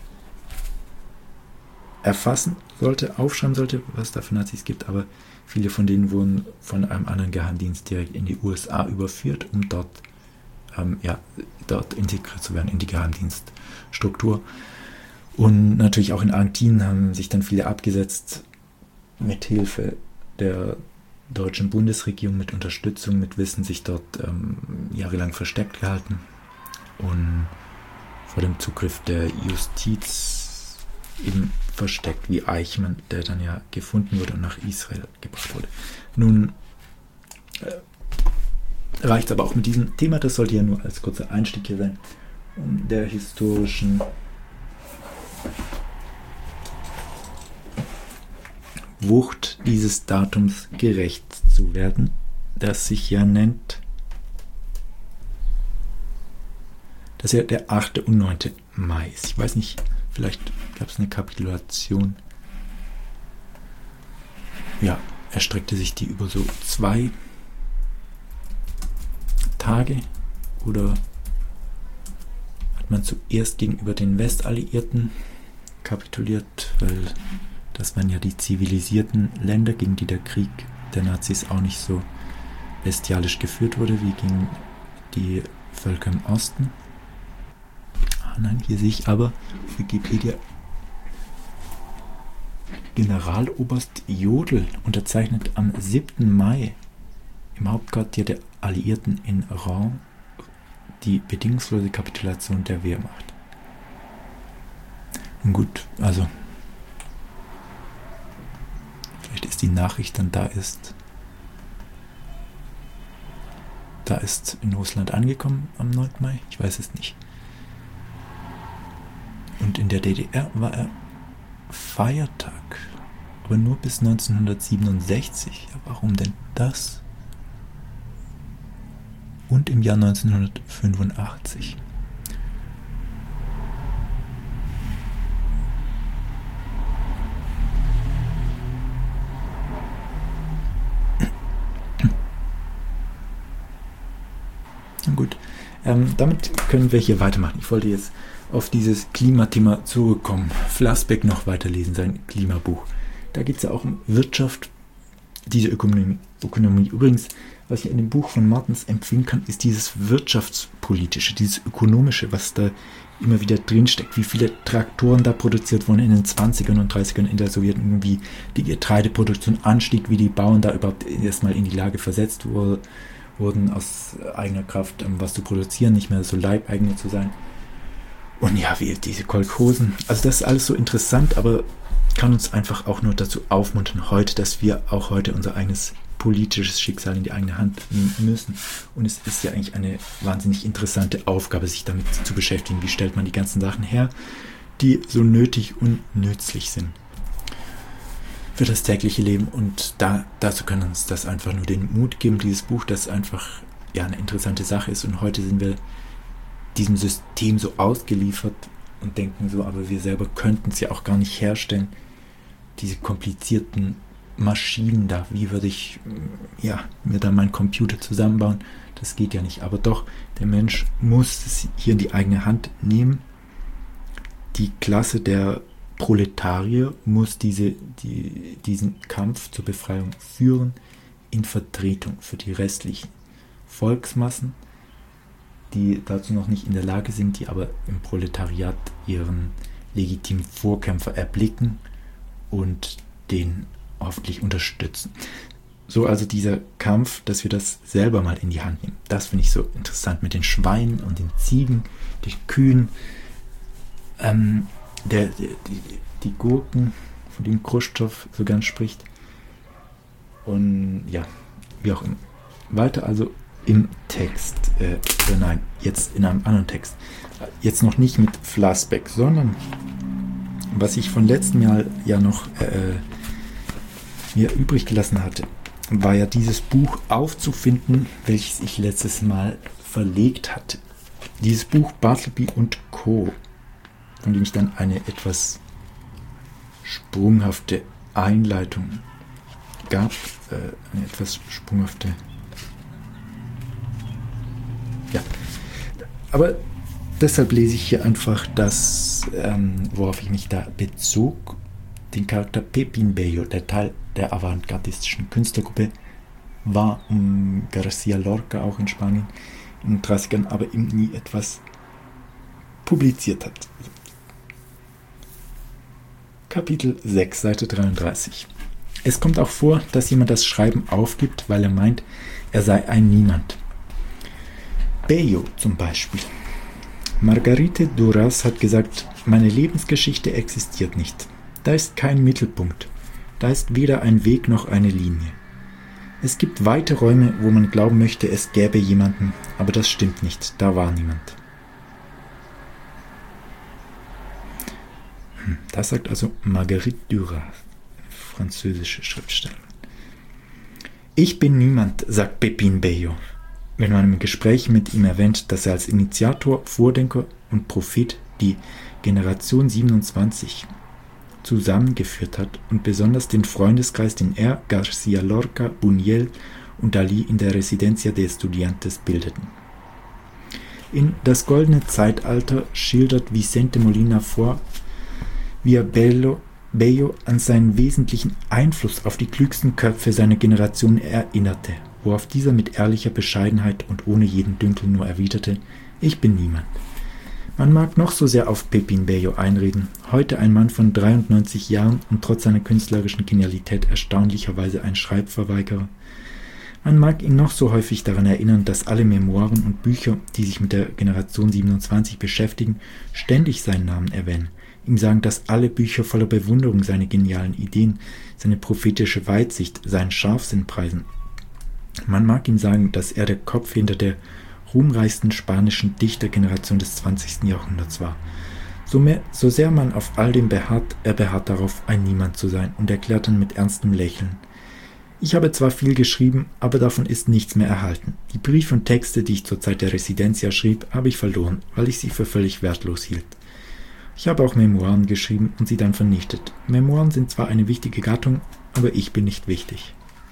erfassen sollte, aufschreiben sollte, was es da für Nazis gibt, aber viele von denen wurden von einem anderen Geheimdienst direkt in die U S A überführt, um dort, ähm, ja, dort integriert zu werden in die Geheimdienststruktur. Und natürlich auch in Argentinien haben sich dann viele abgesetzt, mit Hilfe der deutschen Bundesregierung, mit Unterstützung, mit Wissen sich dort ähm, jahrelang versteckt gehalten und vor dem Zugriff der Justiz eben versteckt, wie Eichmann, der dann ja gefunden wurde und nach Israel gebracht wurde. Nun äh, reicht es aber auch mit diesem Thema, das sollte ja nur als kurzer Einstieg hier sein, um der historischen Wucht dieses Datums gerecht zu werden, das sich ja nennt, dass ja der achte und neunte Mai ist. Ich weiß nicht, vielleicht gab es eine Kapitulation. Ja, erstreckte sich die über so zwei Tage oder hat man zuerst gegenüber den Westalliierten kapituliert, weil das waren ja die zivilisierten Länder, gegen die der Krieg der Nazis auch nicht so bestialisch geführt wurde, wie gegen die Völker im Osten. Ah nein, hier sehe ich aber auf Wikipedia Generaloberst Jodl unterzeichnet am siebten Mai im Hauptquartier der Alliierten in Reims die bedingungslose Kapitulation der Wehrmacht. Nun gut, also vielleicht ist die Nachricht dann da ist, da ist in Russland angekommen am neunten Mai, ich weiß es nicht. Und in der D D R war er Feiertag, aber nur bis neunzehnhundertsiebenundsechzig. Ja, warum denn das? Und im Jahr neunzehnhundertfünfundachtzig. Na gut, ähm, damit können wir hier weitermachen. Ich wollte jetzt auf dieses Klimathema zurückkommen. Flassbeck noch weiterlesen, sein Klimabuch. Da geht es ja auch um Wirtschaft, diese Ökonomie. Ökonomie. Übrigens, was ich in dem Buch von Martens empfehlen kann, ist dieses Wirtschaftsprogramm Politische, dieses Ökonomische, was da immer wieder drinsteckt, wie viele Traktoren da produziert wurden in den zwanzigern und dreißigern in der Sowjetunion, wie die Getreideproduktion anstieg, wie die Bauern da überhaupt erstmal in die Lage versetzt wurde, wurden, aus eigener Kraft was zu produzieren, nicht mehr so Leibeigene zu sein. Und ja, wie diese Kolchosen. Also das ist alles so interessant, aber kann uns einfach auch nur dazu aufmuntern heute, dass wir auch heute unser eigenes politisches Schicksal in die eigene Hand nehmen müssen. Und es ist ja eigentlich eine wahnsinnig interessante Aufgabe, sich damit zu beschäftigen. Wie stellt man die ganzen Sachen her, die so nötig und nützlich sind für das tägliche Leben. Und da, dazu kann uns das einfach nur den Mut geben, dieses Buch, das einfach ja eine interessante Sache ist. Und heute sind wir diesem System so ausgeliefert und denken so, aber wir selber könnten es ja auch gar nicht herstellen. Diese komplizierten Maschinen da, wie würde ich ja, mir da meinen Computer zusammenbauen? Das geht ja nicht. Aber doch, der Mensch muss es hier in die eigene Hand nehmen. Die Klasse der Proletarier muss diese, die, diesen Kampf zur Befreiung führen in Vertretung für die restlichen Volksmassen, die dazu noch nicht in der Lage sind, die aber im Proletariat ihren legitimen Vorkämpfer erblicken und den hoffentlich unterstützen. So also dieser Kampf, dass wir das selber mal in die Hand nehmen. Das finde ich so interessant mit den Schweinen und den Ziegen, den Kühen, ähm, der, der, die, die Gurken, von denen Chruschtschow so gern spricht. Und ja, wie auch immer. Weiter also im Text, äh, äh, nein, jetzt in einem anderen Text. Jetzt noch nicht mit Flassbeck, sondern was ich von letztem Jahr ja noch äh, mir übrig gelassen hatte, war ja dieses Buch aufzufinden, welches ich letztes Mal verlegt hatte. Dieses Buch Bartleby und Co., von dem ich dann eine etwas sprunghafte Einleitung gab, äh, eine etwas sprunghafte ja, aber deshalb lese ich hier einfach das, ähm, worauf ich mich da bezog, den Charakter Pepín Bello, der Teil der avantgardistischen Künstlergruppe war um García Lorca auch in Spanien in den dreißigern, aber ihm nie etwas publiziert hat. Kapitel sechs, Seite dreiunddreißig. Es kommt auch vor, dass jemand das Schreiben aufgibt, weil er meint, er sei ein Niemand. Bello zum Beispiel. Margarite Duras hat gesagt, meine Lebensgeschichte existiert nicht. Da ist kein Mittelpunkt. Da ist weder ein Weg noch eine Linie. Es gibt weite Räume, wo man glauben möchte, es gäbe jemanden, aber das stimmt nicht, da war niemand. Hm, das sagt also Marguerite Duras, französische Schriftstellerin. Ich bin niemand, sagt Pepín Bello, wenn man im Gespräch mit ihm erwähnt, dass er als Initiator, Vordenker und Prophet die Generation siebenundzwanzig zusammengeführt hat und besonders den Freundeskreis, den er, García Lorca, Buñuel und Dalí in der Residencia de Estudiantes bildeten. In Das goldene Zeitalter schildert Vicente Molina vor, wie er Bello, Bello an seinen wesentlichen Einfluss auf die klügsten Köpfe seiner Generation erinnerte, worauf dieser mit ehrlicher Bescheidenheit und ohne jeden Dünkel nur erwiderte, ich bin niemand. Man mag noch so sehr auf Pepín Bello einreden, heute ein Mann von dreiundneunzig Jahren und trotz seiner künstlerischen Genialität erstaunlicherweise ein Schreibverweigerer. Man mag ihn noch so häufig daran erinnern, dass alle Memoiren und Bücher, die sich mit der Generation siebenundzwanzig beschäftigen, ständig seinen Namen erwähnen, ihm sagen, dass alle Bücher voller Bewunderung seine genialen Ideen, seine prophetische Weitsicht, seinen Scharfsinn preisen. Man mag ihm sagen, dass er der Kopf hinter der ruhmreichsten spanischen Dichtergeneration des zwanzigsten Jahrhunderts war. So, mehr, so sehr man auf all dem beharrt, er beharrt darauf, ein Niemand zu sein und erklärt dann mit ernstem Lächeln. Ich habe zwar viel geschrieben, aber davon ist nichts mehr erhalten. Die Briefe und Texte, die ich zur Zeit der Residencia schrieb, habe ich verloren, weil ich sie für völlig wertlos hielt. Ich habe auch Memoiren geschrieben und sie dann vernichtet. Memoiren sind zwar eine wichtige Gattung, aber ich bin nicht wichtig.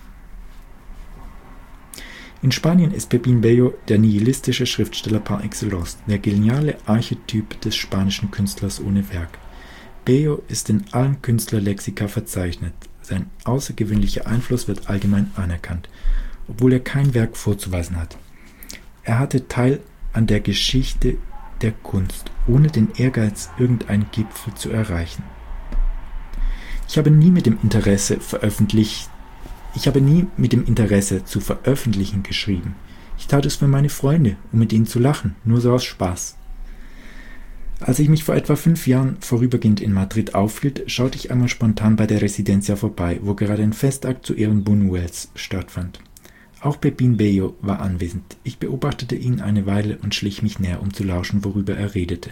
In Spanien ist Pepín Bello der nihilistische Schriftsteller par excellence, der geniale Archetyp des spanischen Künstlers ohne Werk. Bello ist in allen Künstlerlexika verzeichnet. Sein außergewöhnlicher Einfluss wird allgemein anerkannt, obwohl er kein Werk vorzuweisen hat. Er hatte Teil an der Geschichte der Kunst, ohne den Ehrgeiz, irgendeinen Gipfel zu erreichen. Ich habe nie mit dem Interesse veröffentlicht, ich habe nie mit dem Interesse zu veröffentlichen geschrieben. Ich tat es für meine Freunde, um mit ihnen zu lachen, nur so aus Spaß. Als ich mich vor etwa fünf Jahren vorübergehend in Madrid aufhielt, schaute ich einmal spontan bei der Residencia vorbei, wo gerade ein Festakt zu Ehren Buñuels stattfand. Auch Pepín Bello war anwesend. Ich beobachtete ihn eine Weile und schlich mich näher, um zu lauschen, worüber er redete.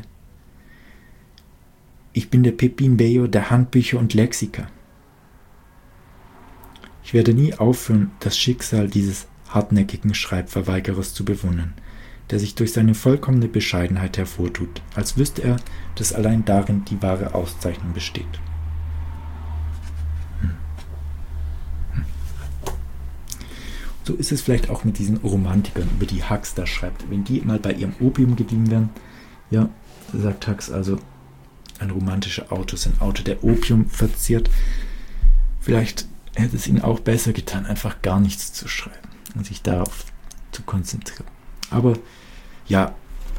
Ich bin der Pepín Bello der Handbücher und Lexika. Ich werde nie aufhören, das Schicksal dieses hartnäckigen Schreibverweigerers zu bewundern, der sich durch seine vollkommene Bescheidenheit hervortut, als wüsste er, dass allein darin die wahre Auszeichnung besteht. Hm. Hm. So ist es vielleicht auch mit diesen Romantikern, über die Hux da schreibt. Wenn die mal bei ihrem Opium geblieben wären, ja, sagt Hux also, ein romantischer Autor ist ein Autor, der Opium verzehrt. Vielleicht hätte es ihnen auch besser getan, einfach gar nichts zu schreiben und sich darauf zu konzentrieren. Aber ja,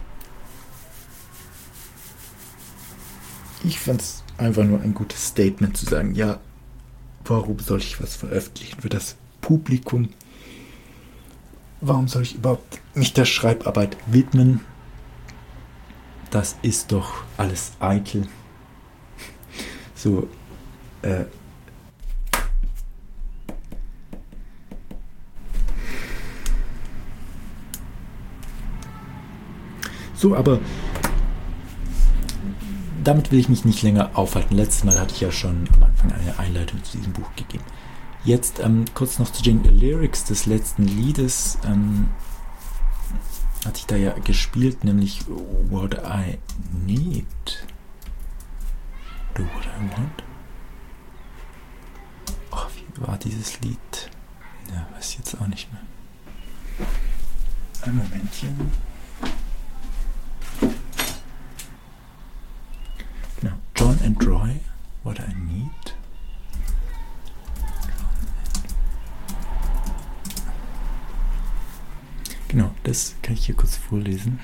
ich fand es einfach nur ein gutes Statement zu sagen, ja, warum soll ich was veröffentlichen für das Publikum? Warum soll ich überhaupt mich der Schreibarbeit widmen? Das ist doch alles eitel. So, äh, So, aber damit will ich mich nicht länger aufhalten. Letztes Mal hatte ich ja schon am Anfang eine Einleitung zu diesem Buch gegeben. Jetzt ähm, kurz noch zu den Lyrics des letzten Liedes. Ähm, hatte ich da ja gespielt, nämlich What I Need. Do What I Want. Oh, wie war dieses Lied? Ja, weiß ich jetzt auch nicht mehr. Ein Momentchen. Genau, John and Roy, What I Need. Genau, das kann ich hier kurz vorlesen.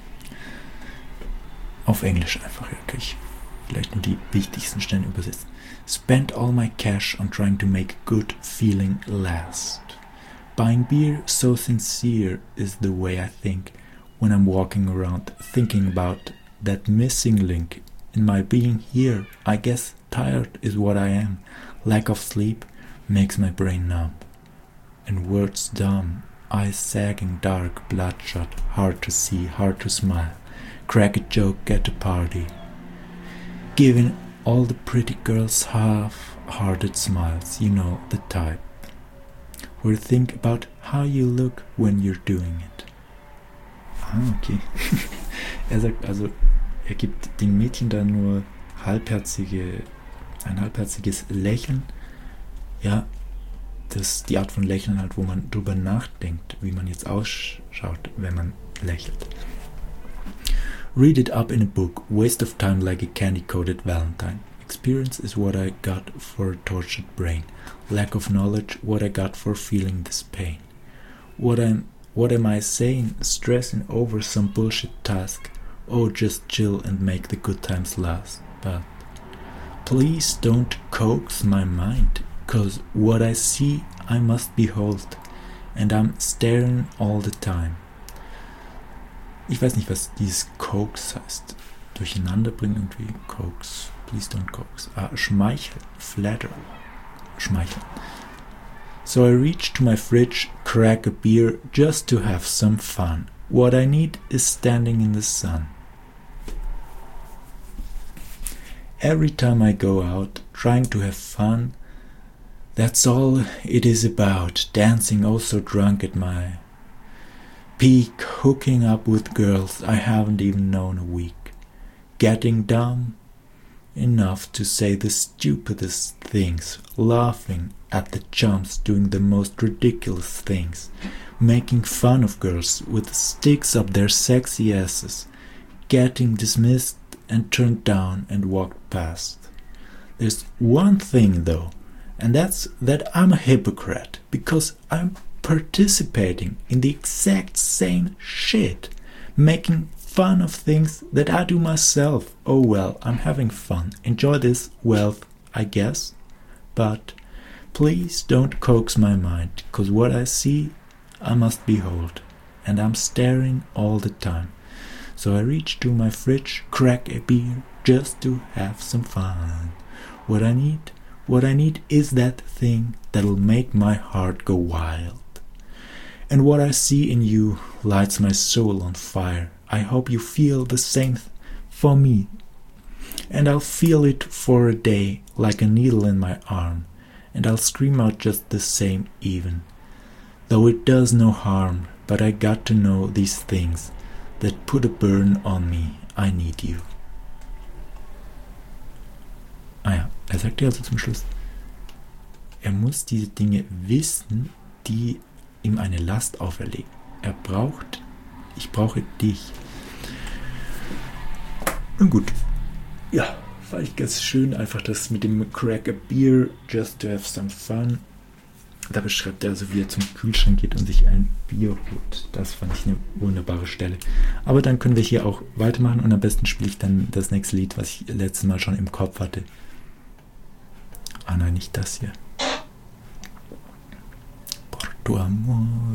Auf Englisch einfach, ja, kann ich vielleicht nur die wichtigsten Stellen übersetzen. Spent all my cash on trying to make a good feeling last. Buying beer so sincere is the way I think when I'm walking around thinking about that missing link in my being here. I guess tired is what I am. Lack of sleep makes my brain numb. And words dumb. Eyes sagging, dark, bloodshot, hard to see, hard to smile. Crack a joke at a party. Giving all the pretty girls half-hearted smiles, you know the type. Or think about how you look when you're doing it. Ah, okay. Er sagt also, er gibt den Mädchen dann nur halbherzige, ein halbherziges Lächeln. Ja, das ist die Art von Lächeln halt, wo man drüber nachdenkt, wie man jetzt ausschaut, wenn man lächelt. Read it up in a book, waste of time like a candy-coated valentine. Experience is what I got for a tortured brain. Lack of knowledge, what I got for feeling this pain. What am, what am I saying, stressing over some bullshit task? Oh, just chill and make the good times last. But please don't coax my mind. 'Cause what I see I must behold, and I'm staring all the time. Ich weiß nicht, was dieses Coax heißt. Durcheinander bringen irgendwie. Coax. Please don't coax. Ah, schmeicheln. Flatter. Schmeicheln. So I reach to my fridge, crack a beer, just to have some fun. What I need is standing in the sun. Every time I go out, trying to have fun, that's all it is about, dancing oh so drunk at my peak, hooking up with girls I haven't even known a week, getting dumb enough to say the stupidest things, laughing at the chumps doing the most ridiculous things, making fun of girls with sticks up their sexy asses, getting dismissed and turned down and walked past. There's one thing though, and that's that I'm a hypocrite, because I'm participating in the exact same shit, making fun of things that I do myself. Oh well, I'm having fun. Enjoy this wealth, I guess. But please don't coax my mind, 'cause what I see, I must behold, and I'm staring all the time. So I reach to my fridge, crack a beer, just to have some fun. What I need, what I need is that thing that'll make my heart go wild. And what I see in you lights my soul on fire. I hope you feel the same th- for me. And I'll feel it for a day, like a needle in my arm. And I'll scream out just the same even. Though it does no harm, but I got to know these things that put a burn on me. I need you. Ah ja, er sagt ja also zum Schluss, er muss diese Dinge wissen, die ihm eine Last auferlegen. Er braucht, ich brauche dich. Nun gut, ja, fand ich ganz schön, einfach das mit dem Crack a Beer, just to have some fun. Da beschreibt er also, wie er zum Kühlschrank geht und sich ein Bier holt. Das fand ich eine wunderbare Stelle. Aber dann können wir hier auch weitermachen und am besten spiele ich dann das nächste Lied, was ich letztes Mal schon im Kopf hatte. Ah nein, nicht das hier. Porto Amor.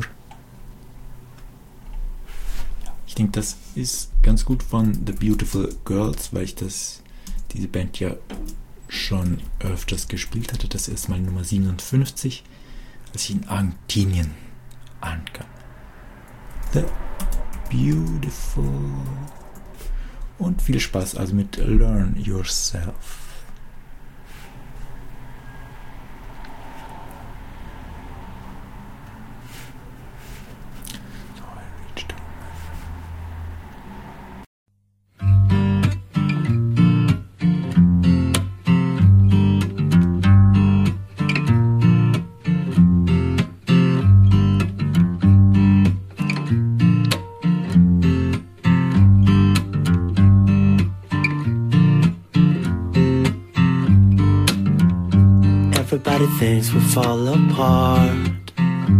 Ich denke, das ist ganz gut von The Beautiful Girls, weil ich das, diese Band ja schon öfters gespielt hatte. Das erste Mal Nummer siebenundfünfzig, als ich in Argentinien ankam. The Beautiful. Und viel Spaß also mit Learn Yourself. Everybody thinks we'll fall apart,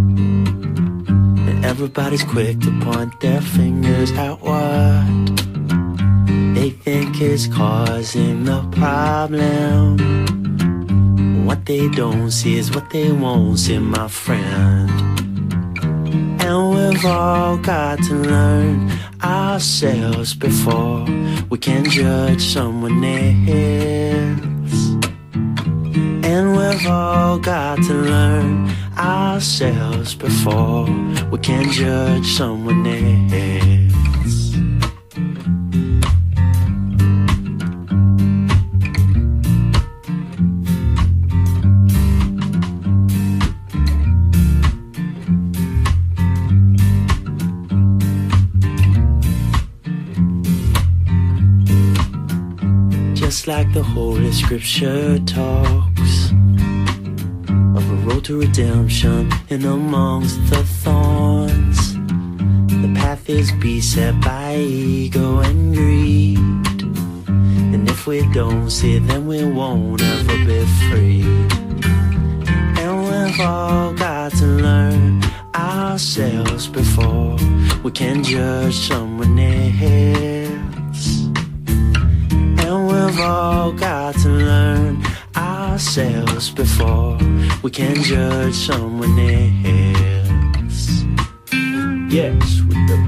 and everybody's quick to point their fingers at what they think is causing the problem. What they don't see is what they won't see, my friend. And we've all got to learn ourselves before we can judge someone else. And we've all got to learn ourselves before we can judge someone else. Just like the Holy Scripture talks of a road to redemption in amongst the thorns. The path is beset by ego and greed, and if we don't see it, then we won't ever be free. And we've all got to learn ourselves before we can judge someone else. And we've all got to learn ourselves before we can judge someone else. Yes, we do.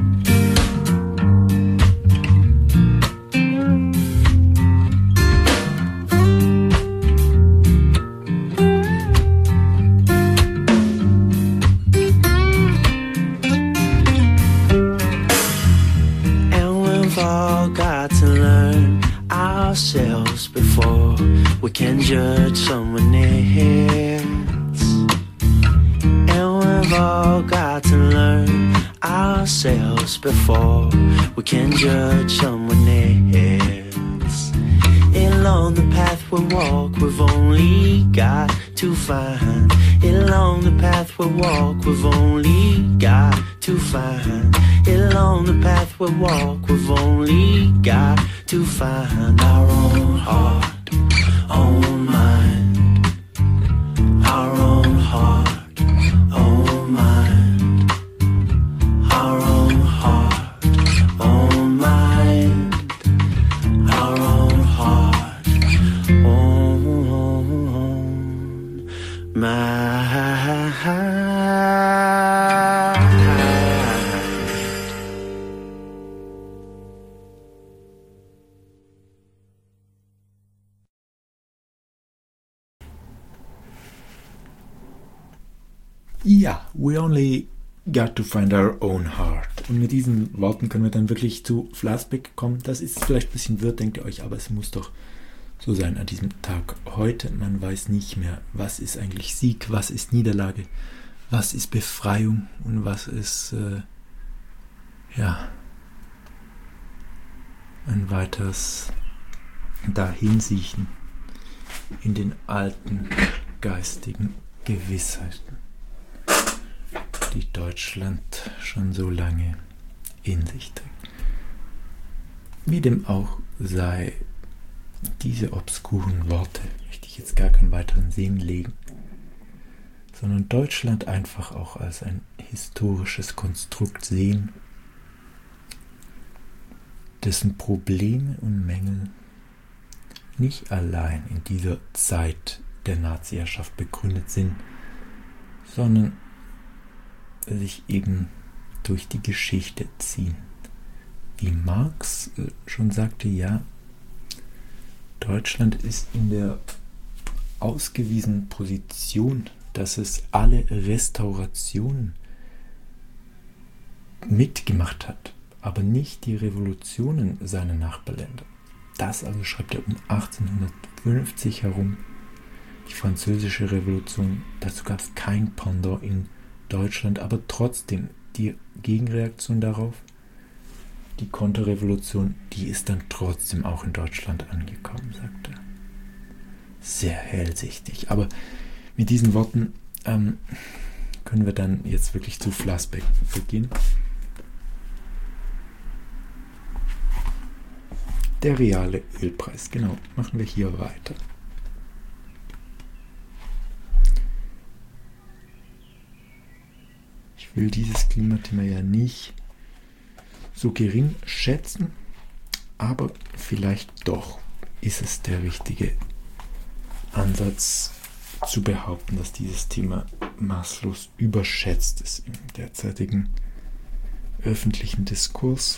And we've all got to learn ourselves before we can judge someone else. And we've all got to learn ourselves before we can judge someone else. Along the path we walk, we've only got to find. Along the path we walk, we've only got to find. Along the path we walk, we've only got to find our own heart, own mind, our own heart, own mind, our own heart, own Ja, we only got to find our own heart. Und mit diesen Worten können wir dann wirklich zu Flassbeck kommen. Das ist vielleicht ein bisschen wirr, denkt ihr euch, aber es muss doch so sein an diesem Tag heute. Man weiß nicht mehr, was ist eigentlich Sieg, was ist Niederlage, was ist Befreiung und was ist, äh, ja, ein weiteres Dahinsiechen in den alten geistigen Gewissheiten, die Deutschland schon so lange in sich trägt. Wie dem auch sei, diese obskuren Worte möchte ich jetzt gar keinen weiteren Sinn legen, sondern Deutschland einfach auch als ein historisches Konstrukt sehen, dessen Probleme und Mängel nicht allein in dieser Zeit der Naziherrschaft begründet sind, sondern sich eben durch die Geschichte ziehen. Wie Marx schon sagte, ja, Deutschland ist in der ausgewiesenen Position, dass es alle Restaurationen mitgemacht hat, aber nicht die Revolutionen seiner Nachbarländer. Das also schreibt er um achtzehnhundertfünfzig herum, die französische Revolution. Dazu gab es kein Pendant in Deutschland, aber trotzdem die Gegenreaktion darauf, die Konterrevolution, die ist dann trotzdem auch in Deutschland angekommen, sagt er. Sehr hellsichtig. Aber mit diesen Worten ähm, können wir dann jetzt wirklich zu Flassbeck beginnen. Der reale Ölpreis, genau, machen wir hier weiter. Ich will dieses Klimathema ja nicht so gering schätzen, aber vielleicht doch ist es der richtige Ansatz zu behaupten, dass dieses Thema maßlos überschätzt ist im derzeitigen öffentlichen Diskurs.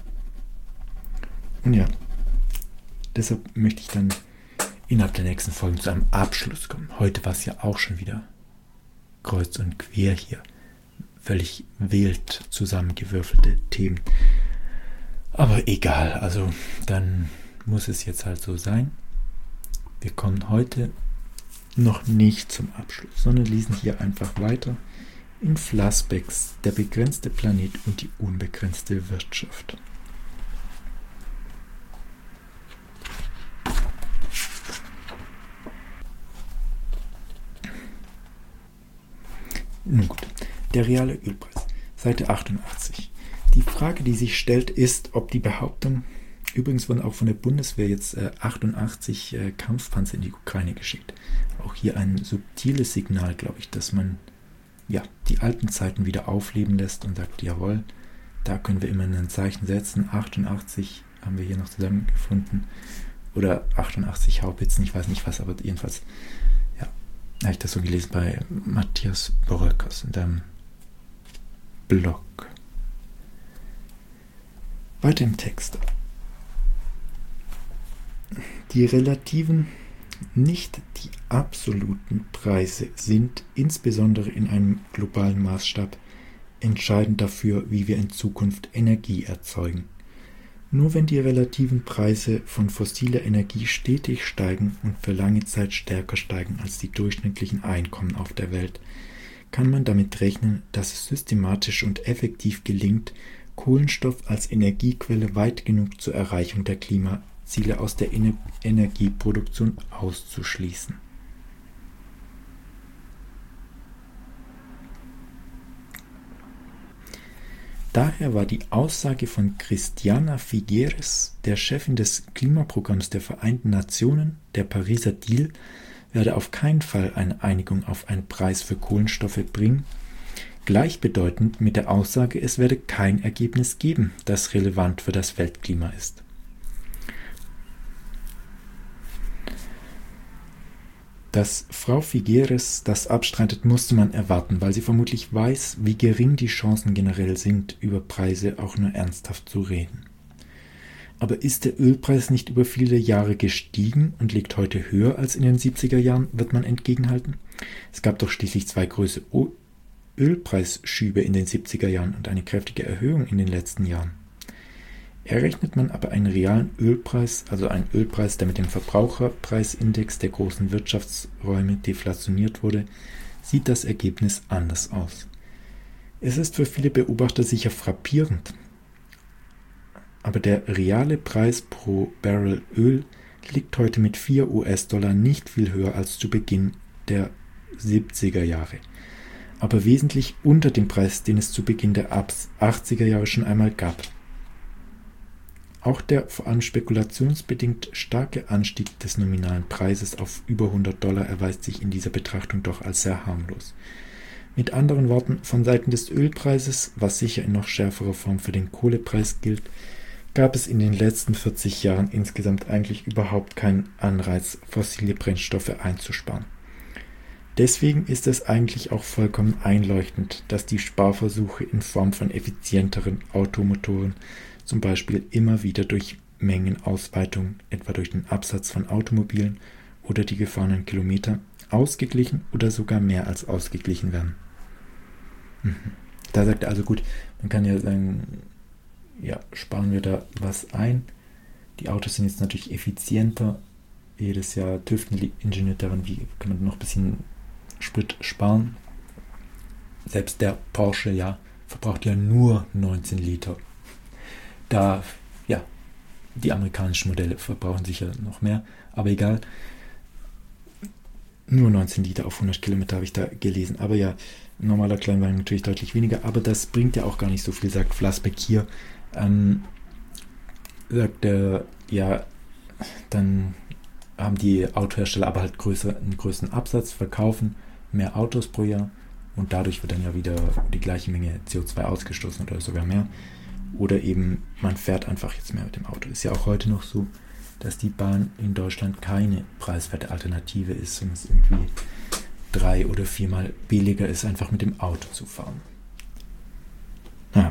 Und ja, deshalb möchte ich dann innerhalb der nächsten Folgen zu einem Abschluss kommen. Heute war es ja auch schon wieder kreuz und quer hier. Völlig wild zusammengewürfelte Themen. Aber egal, also dann muss es jetzt halt so sein. Wir kommen heute noch nicht zum Abschluss, sondern lesen hier einfach weiter in Flassbecks Der begrenzte Planet und die unbegrenzte Wirtschaft. Nun gut, der reale Ölpreis, Seite achtundachtzig. Die Frage, die sich stellt, ist, ob die Behauptung, übrigens wurden auch von der Bundeswehr jetzt äh, achtundachtzig äh, Kampfpanzer in die Ukraine geschickt. Auch hier ein subtiles Signal, glaube ich, dass man ja die alten Zeiten wieder aufleben lässt und sagt, jawohl, da können wir immer ein Zeichen setzen. achtundachtzig haben wir hier noch zusammengefunden. Oder achtundachtzig Haubitzen, ich weiß nicht was, aber jedenfalls, ja, habe ich das so gelesen bei Matthias Bröckers in deinem Blog. Weiter im Text. Die relativen, nicht die absoluten Preise sind insbesondere in einem globalen Maßstab entscheidend dafür, wie wir in Zukunft Energie erzeugen. Nur wenn die relativen Preise von fossiler Energie stetig steigen und für lange Zeit stärker steigen als die durchschnittlichen Einkommen auf der Welt, kann man damit rechnen, dass es systematisch und effektiv gelingt, Kohlenstoff als Energiequelle weit genug zur Erreichung der Klimaziele aus der Ener- Energieproduktion auszuschließen. Daher war die Aussage von Christiana Figueres, der Chefin des Klimaprogramms der Vereinten Nationen, der Pariser Deal werde auf keinen Fall eine Einigung auf einen Preis für Kohlenstoffe bringen, gleichbedeutend mit der Aussage, es werde kein Ergebnis geben, das relevant für das Weltklima ist. Dass Frau Figueres das abstreitet, musste man erwarten, weil sie vermutlich weiß, wie gering die Chancen generell sind, über Preise auch nur ernsthaft zu reden. Aber ist der Ölpreis nicht über viele Jahre gestiegen und liegt heute höher als in den siebziger Jahren, wird man entgegenhalten? Es gab doch schließlich zwei große, o- Ölpreisschübe in den siebziger Jahren und eine kräftige Erhöhung in den letzten Jahren. Errechnet man aber einen realen Ölpreis, also einen Ölpreis, der mit dem Verbraucherpreisindex der großen Wirtschaftsräume deflationiert wurde, sieht das Ergebnis anders aus. Es ist für viele Beobachter sicher frappierend, aber der reale Preis pro Barrel Öl liegt heute mit vier US-Dollar nicht viel höher als zu Beginn der siebziger Jahre, aber wesentlich unter dem Preis, den es zu Beginn der achtziger Jahre schon einmal gab. Auch der vor allem spekulationsbedingt starke Anstieg des nominalen Preises auf über hundert Dollar erweist sich in dieser Betrachtung doch als sehr harmlos. Mit anderen Worten, von Seiten des Ölpreises, was sicher in noch schärferer Form für den Kohlepreis gilt, gab es in den letzten vierzig Jahren insgesamt eigentlich überhaupt keinen Anreiz, fossile Brennstoffe einzusparen. Deswegen ist es eigentlich auch vollkommen einleuchtend, dass die Sparversuche in Form von effizienteren Automotoren zum Beispiel immer wieder durch Mengenausweitung, etwa durch den Absatz von Automobilen oder die gefahrenen Kilometer, ausgeglichen oder sogar mehr als ausgeglichen werden. Mhm. Da sagt er also gut, man kann ja sagen, ja, sparen wir da was ein. Die Autos sind jetzt natürlich effizienter. Jedes Jahr tüfteln die Ingenieure daran, wie kann man noch ein bisschen Sprit sparen. Selbst der Porsche, ja, verbraucht ja nur neunzehn Liter. Da, ja, die amerikanischen Modelle verbrauchen sicher noch mehr, aber egal. Nur neunzehn Liter auf hundert Kilometer habe ich da gelesen. Aber ja, ein normaler Kleinwagen natürlich deutlich weniger, aber das bringt ja auch gar nicht so viel, sagt Flassbeck hier. Ähm, sagt er, ja, dann haben die Autohersteller aber halt größer, einen größeren Absatz, verkaufen mehr Autos pro Jahr und dadurch wird dann ja wieder die gleiche Menge C O zwei ausgestoßen oder sogar mehr. Oder eben, man fährt einfach jetzt mehr mit dem Auto. Ist ja auch heute noch so, dass die Bahn in Deutschland keine preiswerte Alternative ist und es irgendwie drei- oder viermal billiger ist, einfach mit dem Auto zu fahren. Ja.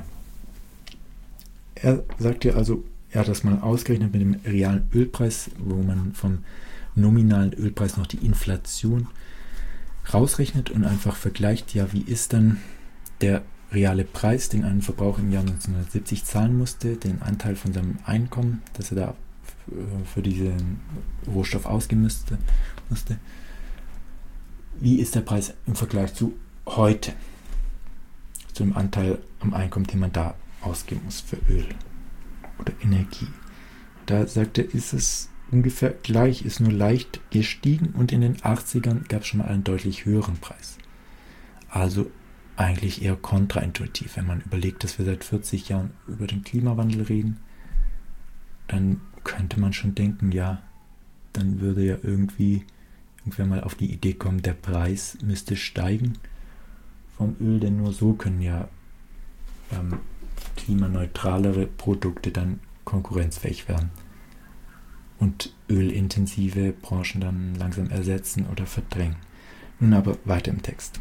Er sagt ja also, er hat das mal ausgerechnet mit dem realen Ölpreis, wo man vom nominalen Ölpreis noch die Inflation rausrechnet und einfach vergleicht, ja, wie ist dann der reale Preis, den ein Verbraucher im Jahr neunzehnhundertsiebzig zahlen musste, den Anteil von seinem Einkommen, das er da für diesen Rohstoff ausgeben musste, musste. Wie ist der Preis im Vergleich zu heute, zu dem Anteil am Einkommen, den man da ausgeben muss für Öl oder Energie? Da sagt er, ist es ungefähr gleich, ist nur leicht gestiegen und in den achtzigern gab es schon mal einen deutlich höheren Preis. Also eigentlich eher kontraintuitiv, wenn man überlegt, dass wir seit vierzig Jahren über den Klimawandel reden, dann könnte man schon denken, ja, dann würde ja irgendwie irgendwer mal auf die Idee kommen, der Preis müsste steigen vom Öl, denn nur so können ja ähm, klimaneutralere Produkte dann konkurrenzfähig werden und ölintensive Branchen dann langsam ersetzen oder verdrängen. Nun aber weiter im Text.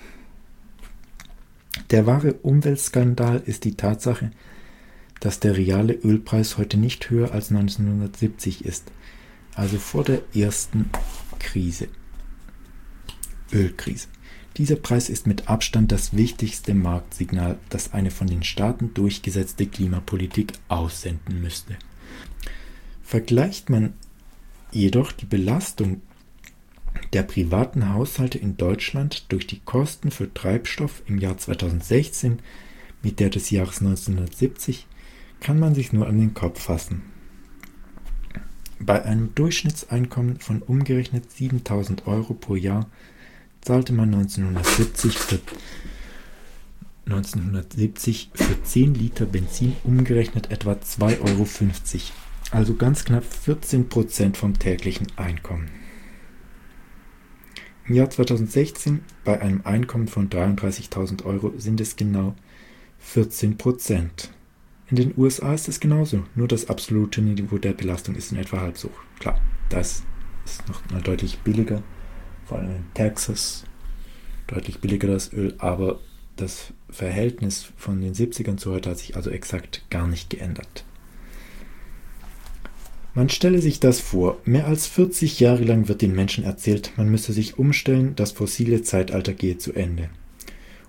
Der wahre Umweltskandal ist die Tatsache, dass der reale Ölpreis heute nicht höher als neunzehnhundertsiebzig ist, also vor der ersten Krise, Ölkrise. Dieser Preis ist mit Abstand das wichtigste Marktsignal, das eine von den Staaten durchgesetzte Klimapolitik aussenden müsste. Vergleicht man jedoch die Belastung der privaten Haushalte in Deutschland durch die Kosten für Treibstoff im Jahr zweitausendsechzehn mit der des Jahres neunzehnhundertsiebzig, kann man sich nur an den Kopf fassen. Bei einem Durchschnittseinkommen von umgerechnet siebentausend Euro pro Jahr zahlte man neunzehnhundertsiebzig für, neunzehnhundertsiebzig für zehn Liter Benzin umgerechnet etwa zwei Euro fünfzig, also ganz knapp vierzehn Prozent vom täglichen Einkommen. Im Jahr zweitausendsechzehn, bei einem Einkommen von dreiunddreißigtausend Euro, sind es genau vierzehn Prozent. In den U S A ist es genauso, nur das absolute Niveau der Belastung ist in etwa halb so hoch. Klar, das ist noch mal deutlich billiger, vor allem in Texas, deutlich billiger das Öl, aber das Verhältnis von den siebzigern zu heute hat sich also exakt gar nicht geändert. Man stelle sich das vor, mehr als vierzig Jahre lang wird den Menschen erzählt, man müsse sich umstellen, das fossile Zeitalter gehe zu Ende.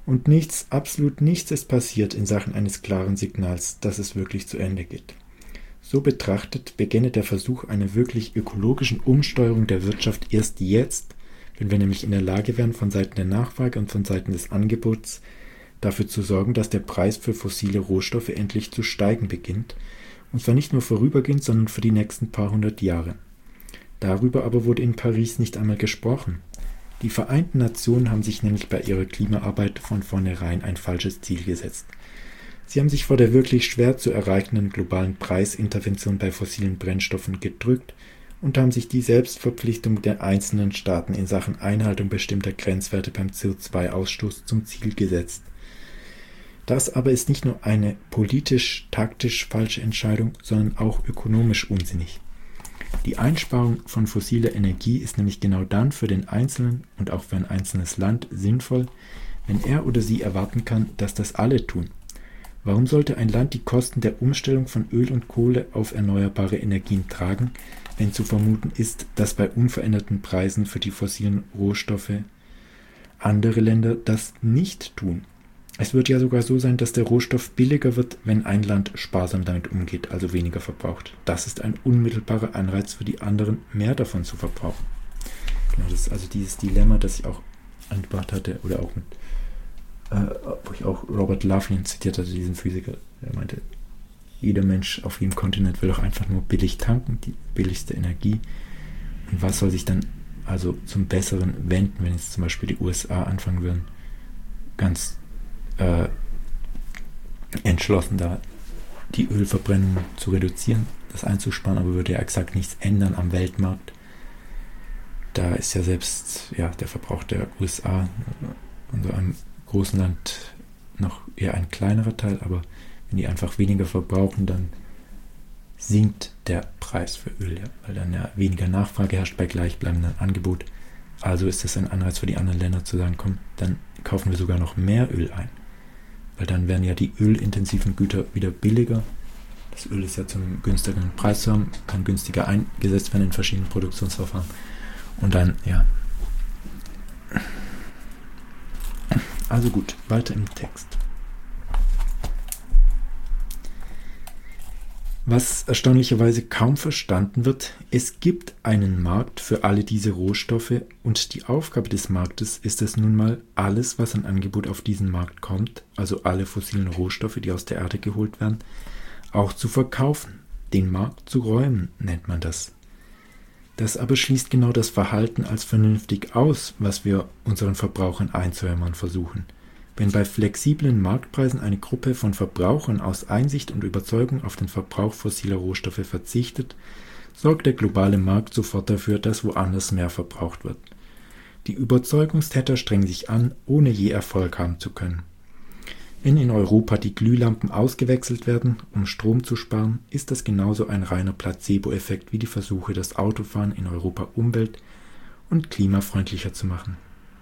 Und nichts, absolut nichts ist passiert in Sachen eines klaren Signals, dass es wirklich zu Ende geht. So betrachtet beginne der Versuch einer wirklich ökologischen Umsteuerung der Wirtschaft erst jetzt, wenn wir nämlich in der Lage wären, von Seiten der Nachfrage und von Seiten des Angebots dafür zu sorgen, dass der Preis für fossile Rohstoffe endlich zu steigen beginnt, und zwar nicht nur vorübergehend, sondern für die nächsten paar hundert Jahre. Darüber aber wurde in Paris nicht einmal gesprochen. Die Vereinten Nationen haben sich nämlich bei ihrer Klimaarbeit von vornherein ein falsches Ziel gesetzt. Sie haben sich vor der wirklich schwer zu erreichenden globalen Preisintervention bei fossilen Brennstoffen gedrückt und haben sich die Selbstverpflichtung der einzelnen Staaten in Sachen Einhaltung bestimmter Grenzwerte beim C O zwei Ausstoß zum Ziel gesetzt. Das aber ist nicht nur eine politisch-taktisch falsche Entscheidung, sondern auch ökonomisch unsinnig. Die Einsparung von fossiler Energie ist nämlich genau dann für den Einzelnen und auch für ein einzelnes Land sinnvoll, wenn er oder sie erwarten kann, dass das alle tun. Warum sollte ein Land die Kosten der Umstellung von Öl und Kohle auf erneuerbare Energien tragen, wenn zu vermuten ist, dass bei unveränderten Preisen für die fossilen Rohstoffe andere Länder das nicht tun? Es wird ja sogar so sein, dass der Rohstoff billiger wird, wenn ein Land sparsam damit umgeht, also weniger verbraucht. Das ist ein unmittelbarer Anreiz für die anderen, mehr davon zu verbrauchen. Genau, das ist also dieses Dilemma, das ich auch angebracht hatte, oder auch mit, äh, wo ich auch Robert Loveland zitiert hatte, diesen Physiker, der meinte, jeder Mensch auf jedem Kontinent will doch einfach nur billig tanken, die billigste Energie. Und was soll sich dann also zum Besseren wenden, wenn jetzt zum Beispiel die U S A anfangen würden, ganz Äh, entschlossen, da die Ölverbrennung zu reduzieren, das einzusparen, aber würde ja exakt nichts ändern am Weltmarkt. Da ist ja selbst ja, der Verbrauch der U S A in so einem großen Land noch eher ein kleinerer Teil, aber wenn die einfach weniger verbrauchen, dann sinkt der Preis für Öl, ja, weil dann ja weniger Nachfrage herrscht bei gleichbleibendem Angebot. Also ist das ein Anreiz für die anderen Länder zu sagen, komm, dann kaufen wir sogar noch mehr Öl ein. Weil dann werden ja die ölintensiven Güter wieder billiger. Das Öl ist ja zum günstigeren Preis zu haben, kann günstiger eingesetzt werden in verschiedenen Produktionsverfahren. Und dann, ja. Also gut, weiter im Text. Was erstaunlicherweise kaum verstanden wird, es gibt einen Markt für alle diese Rohstoffe und die Aufgabe des Marktes ist es nun mal, alles, was an Angebot auf diesen Markt kommt, also alle fossilen Rohstoffe, die aus der Erde geholt werden, auch zu verkaufen. Den Markt zu räumen, nennt man das. Das aber schließt genau das Verhalten als vernünftig aus, was wir unseren Verbrauchern einzuhämmern versuchen. Wenn bei flexiblen Marktpreisen eine Gruppe von Verbrauchern aus Einsicht und Überzeugung auf den Verbrauch fossiler Rohstoffe verzichtet, sorgt der globale Markt sofort dafür, dass woanders mehr verbraucht wird. Die Überzeugungstäter strengen sich an, ohne je Erfolg haben zu können. Wenn in Europa die Glühlampen ausgewechselt werden, um Strom zu sparen, ist das genauso ein reiner Placebo-Effekt wie die Versuche, das Autofahren in Europa umwelt- und klimafreundlicher zu machen.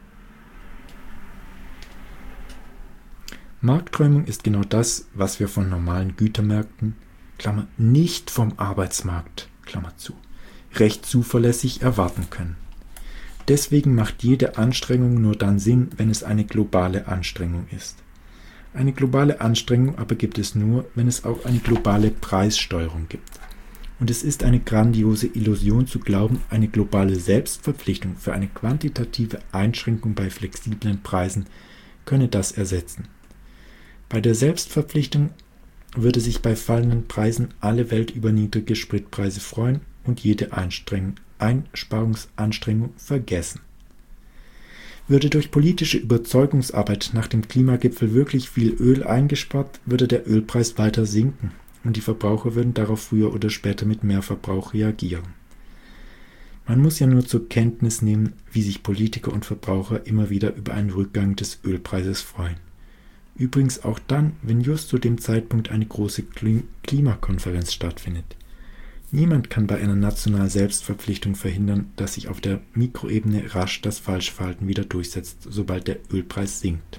Markträumung ist genau das, was wir von normalen Gütermärkten, Klammer, nicht vom Arbeitsmarkt, Klammer zu, recht zuverlässig erwarten können. Deswegen macht jede Anstrengung nur dann Sinn, wenn es eine globale Anstrengung ist. Eine globale Anstrengung aber gibt es nur, wenn es auch eine globale Preissteuerung gibt. Und es ist eine grandiose Illusion zu glauben, eine globale Selbstverpflichtung für eine quantitative Einschränkung bei flexiblen Preisen könne das ersetzen. Bei der Selbstverpflichtung würde sich bei fallenden Preisen alle Welt über niedrige Spritpreise freuen und jede Einstrengung, Einsparungsanstrengung vergessen. Würde durch politische Überzeugungsarbeit nach dem Klimagipfel wirklich viel Öl eingespart, würde der Ölpreis weiter sinken und die Verbraucher würden darauf früher oder später mit mehr Verbrauch reagieren. Man muss ja nur zur Kenntnis nehmen, wie sich Politiker und Verbraucher immer wieder über einen Rückgang des Ölpreises freuen. Übrigens auch dann, wenn just zu dem Zeitpunkt eine große Klimakonferenz stattfindet. Niemand kann bei einer nationalen Selbstverpflichtung verhindern, dass sich auf der Mikroebene rasch das Falschverhalten wieder durchsetzt, sobald der Ölpreis sinkt.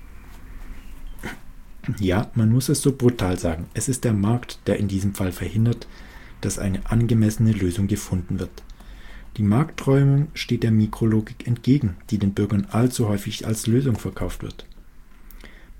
Ja, man muss es so brutal sagen, es ist der Markt, der in diesem Fall verhindert, dass eine angemessene Lösung gefunden wird. Die Markträumung steht der Mikrologik entgegen, die den Bürgern allzu häufig als Lösung verkauft wird.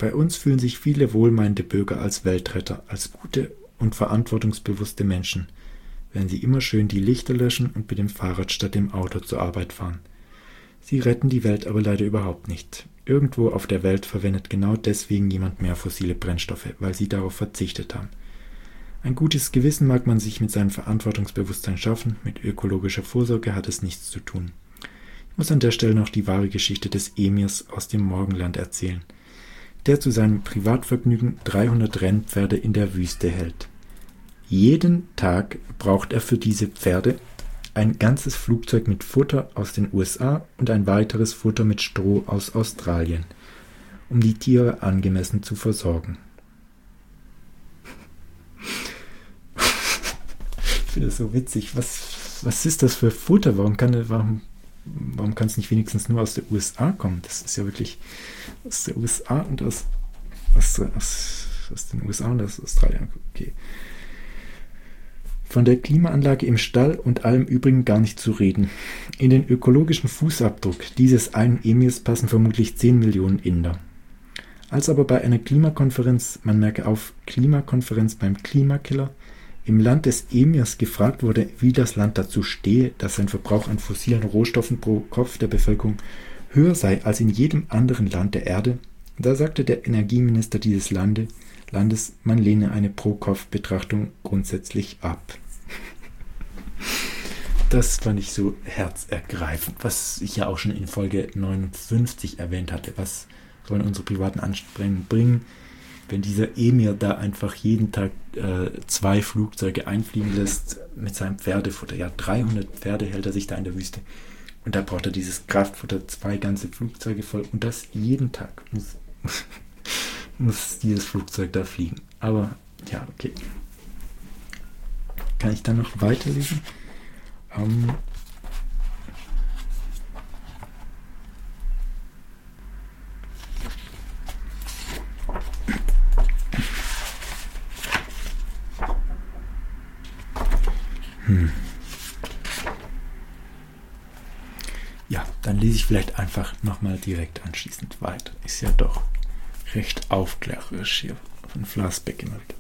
Bei uns fühlen sich viele wohlmeinende Bürger als Weltretter, als gute und verantwortungsbewusste Menschen, wenn sie immer schön die Lichter löschen und mit dem Fahrrad statt dem Auto zur Arbeit fahren. Sie retten die Welt aber leider überhaupt nicht. Irgendwo auf der Welt verwendet genau deswegen jemand mehr fossile Brennstoffe, weil sie darauf verzichtet haben. Ein gutes Gewissen mag man sich mit seinem Verantwortungsbewusstsein schaffen, mit ökologischer Vorsorge hat es nichts zu tun. Ich muss an der Stelle noch die wahre Geschichte des Emirs aus dem Morgenland erzählen, der zu seinem Privatvergnügen dreihundert Rennpferde in der Wüste hält. Jeden Tag braucht er für diese Pferde ein ganzes Flugzeug mit Futter aus den U S A und ein weiteres Futter mit Stroh aus Australien, um die Tiere angemessen zu versorgen. Ich finde das so witzig. Was, was ist das für Futter? Warum kann warum, warum kann es nicht wenigstens nur aus der U S A kommen? Das ist ja wirklich aus der U S A und aus, aus, aus, aus den U S A und aus Australien. Okay. Von der Klimaanlage im Stall und allem übrigen gar nicht zu reden. In den ökologischen Fußabdruck dieses einen Emirs passen vermutlich zehn Millionen Inder. Als aber bei einer Klimakonferenz, man merke auf, Klimakonferenz beim Klimakiller, im Land des Emirs gefragt wurde, wie das Land dazu stehe, dass sein Verbrauch an fossilen Rohstoffen pro Kopf der Bevölkerung höher sei als in jedem anderen Land der Erde, da sagte der Energieminister dieses Lande, Landes, man lehne eine Pro-Kopf-Betrachtung grundsätzlich ab. Das fand ich so herzergreifend, was ich ja auch schon in Folge neunundfünfzig erwähnt hatte. Was sollen unsere privaten Anstrengungen bringen, wenn dieser Emir da einfach jeden Tag äh, zwei Flugzeuge einfliegen lässt mit seinem Pferdefutter. Ja, dreihundert Pferde hält er sich da in der Wüste. Und da braucht er dieses Kraftfutter, zwei ganze Flugzeuge voll. Und das jeden Tag muss, muss dieses Flugzeug da fliegen. Aber ja, okay. Kann ich dann noch weiterlesen? Ähm, hm. Ja, dann lese ich vielleicht einfach nochmal direkt anschließend weiter. Ist ja doch recht aufklärerisch hier von Flassbeck immer wieder.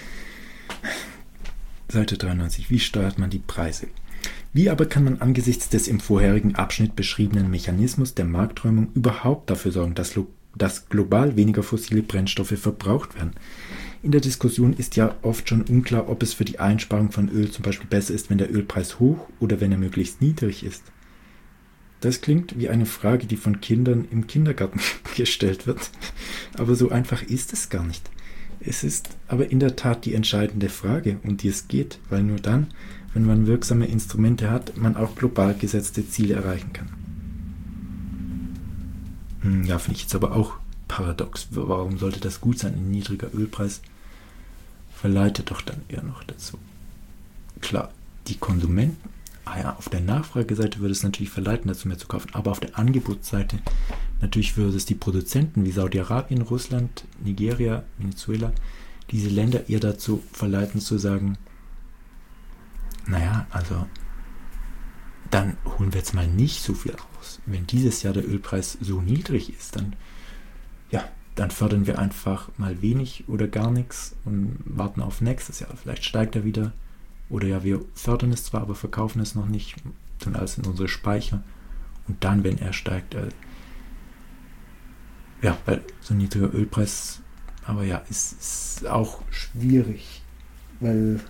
Seite dreiundneunzig. Wie steuert man die Preise? Wie aber kann man angesichts des im vorherigen Abschnitt beschriebenen Mechanismus der Markträumung überhaupt dafür sorgen, dass, lo- dass global weniger fossile Brennstoffe verbraucht werden? In der Diskussion ist ja oft schon unklar, ob es für die Einsparung von Öl zum Beispiel besser ist, wenn der Ölpreis hoch oder wenn er möglichst niedrig ist. Das klingt wie eine Frage, die von Kindern im Kindergarten gestellt wird, aber so einfach ist es gar nicht. Es ist aber in der Tat die entscheidende Frage, um die es geht, weil nur dann, wenn man wirksame Instrumente hat, man auch global gesetzte Ziele erreichen kann. Hm, ja, finde ich jetzt aber auch paradox. Warum sollte das gut sein? Ein niedriger Ölpreis verleitet doch dann eher noch dazu. Klar, die Konsumenten, ah ja, auf der Nachfrageseite würde es natürlich verleiten, dazu mehr zu kaufen, aber auf der Angebotsseite natürlich würde es die Produzenten wie Saudi-Arabien, Russland, Nigeria, Venezuela, diese Länder eher dazu verleiten zu sagen, naja, also dann holen wir jetzt mal nicht so viel raus. Wenn dieses Jahr der Ölpreis so niedrig ist, dann ja, dann fördern wir einfach mal wenig oder gar nichts und warten auf nächstes Jahr. Vielleicht steigt er wieder. Oder ja, wir fördern es zwar, aber verkaufen es noch nicht, tun alles in unsere Speicher. Und dann, wenn er steigt, äh, ja, weil so ein niedriger Ölpreis, aber ja, ist, ist auch schwierig, weil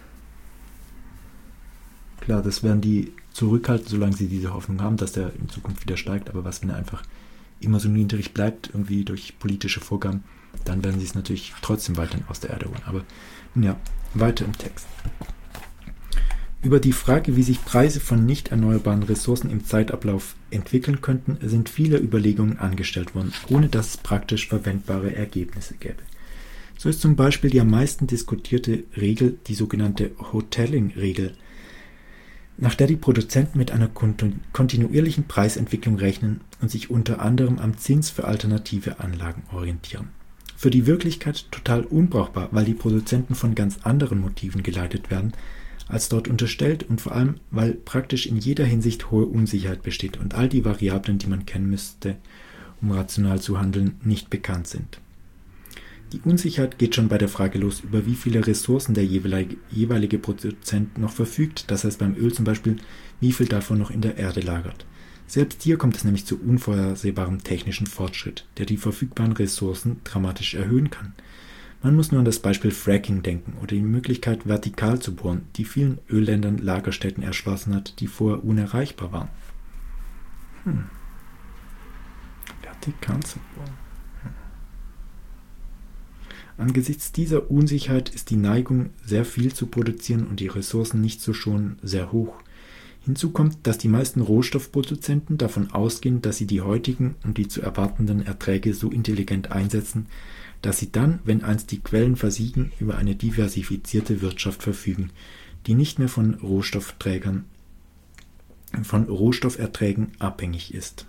klar, das werden die zurückhalten, solange sie diese Hoffnung haben, dass der in Zukunft wieder steigt, aber was, wenn er einfach immer so niedrig bleibt, irgendwie durch politische Vorgaben, dann werden sie es natürlich trotzdem weiterhin aus der Erde holen. Aber ja, weiter im Text. Über die Frage, wie sich Preise von nicht erneuerbaren Ressourcen im Zeitablauf entwickeln könnten, sind viele Überlegungen angestellt worden, ohne dass es praktisch verwendbare Ergebnisse gäbe. So ist zum Beispiel die am meisten diskutierte Regel die sogenannte Hotelling-Regel, nach der die Produzenten mit einer kontinuierlichen Preisentwicklung rechnen und sich unter anderem am Zins für alternative Anlagen orientieren. Für die Wirklichkeit total unbrauchbar, weil die Produzenten von ganz anderen Motiven geleitet werden, als dort unterstellt und vor allem, weil praktisch in jeder Hinsicht hohe Unsicherheit besteht und all die Variablen, die man kennen müsste, um rational zu handeln, nicht bekannt sind. Die Unsicherheit geht schon bei der Frage los, über wie viele Ressourcen der jeweilige, jeweilige Produzent noch verfügt, das heißt beim Öl zum Beispiel, wie viel davon noch in der Erde lagert. Selbst hier kommt es nämlich zu unvorhersehbarem technischen Fortschritt, der die verfügbaren Ressourcen dramatisch erhöhen kann. Man muss nur an das Beispiel Fracking denken oder die Möglichkeit, vertikal zu bohren, die vielen Ölländern Lagerstätten erschlossen hat, die vorher unerreichbar waren. Hm. Vertikal zu bohren. Hm. Angesichts dieser Unsicherheit ist die Neigung, sehr viel zu produzieren und die Ressourcen nicht zu schonen, sehr hoch. Hinzu kommt, dass die meisten Rohstoffproduzenten davon ausgehen, dass sie die heutigen und die zu erwartenden Erträge so intelligent einsetzen, dass sie dann, wenn einst die Quellen versiegen, über eine diversifizierte Wirtschaft verfügen, die nicht mehr von Rohstoffträgern, von Rohstofferträgen abhängig ist.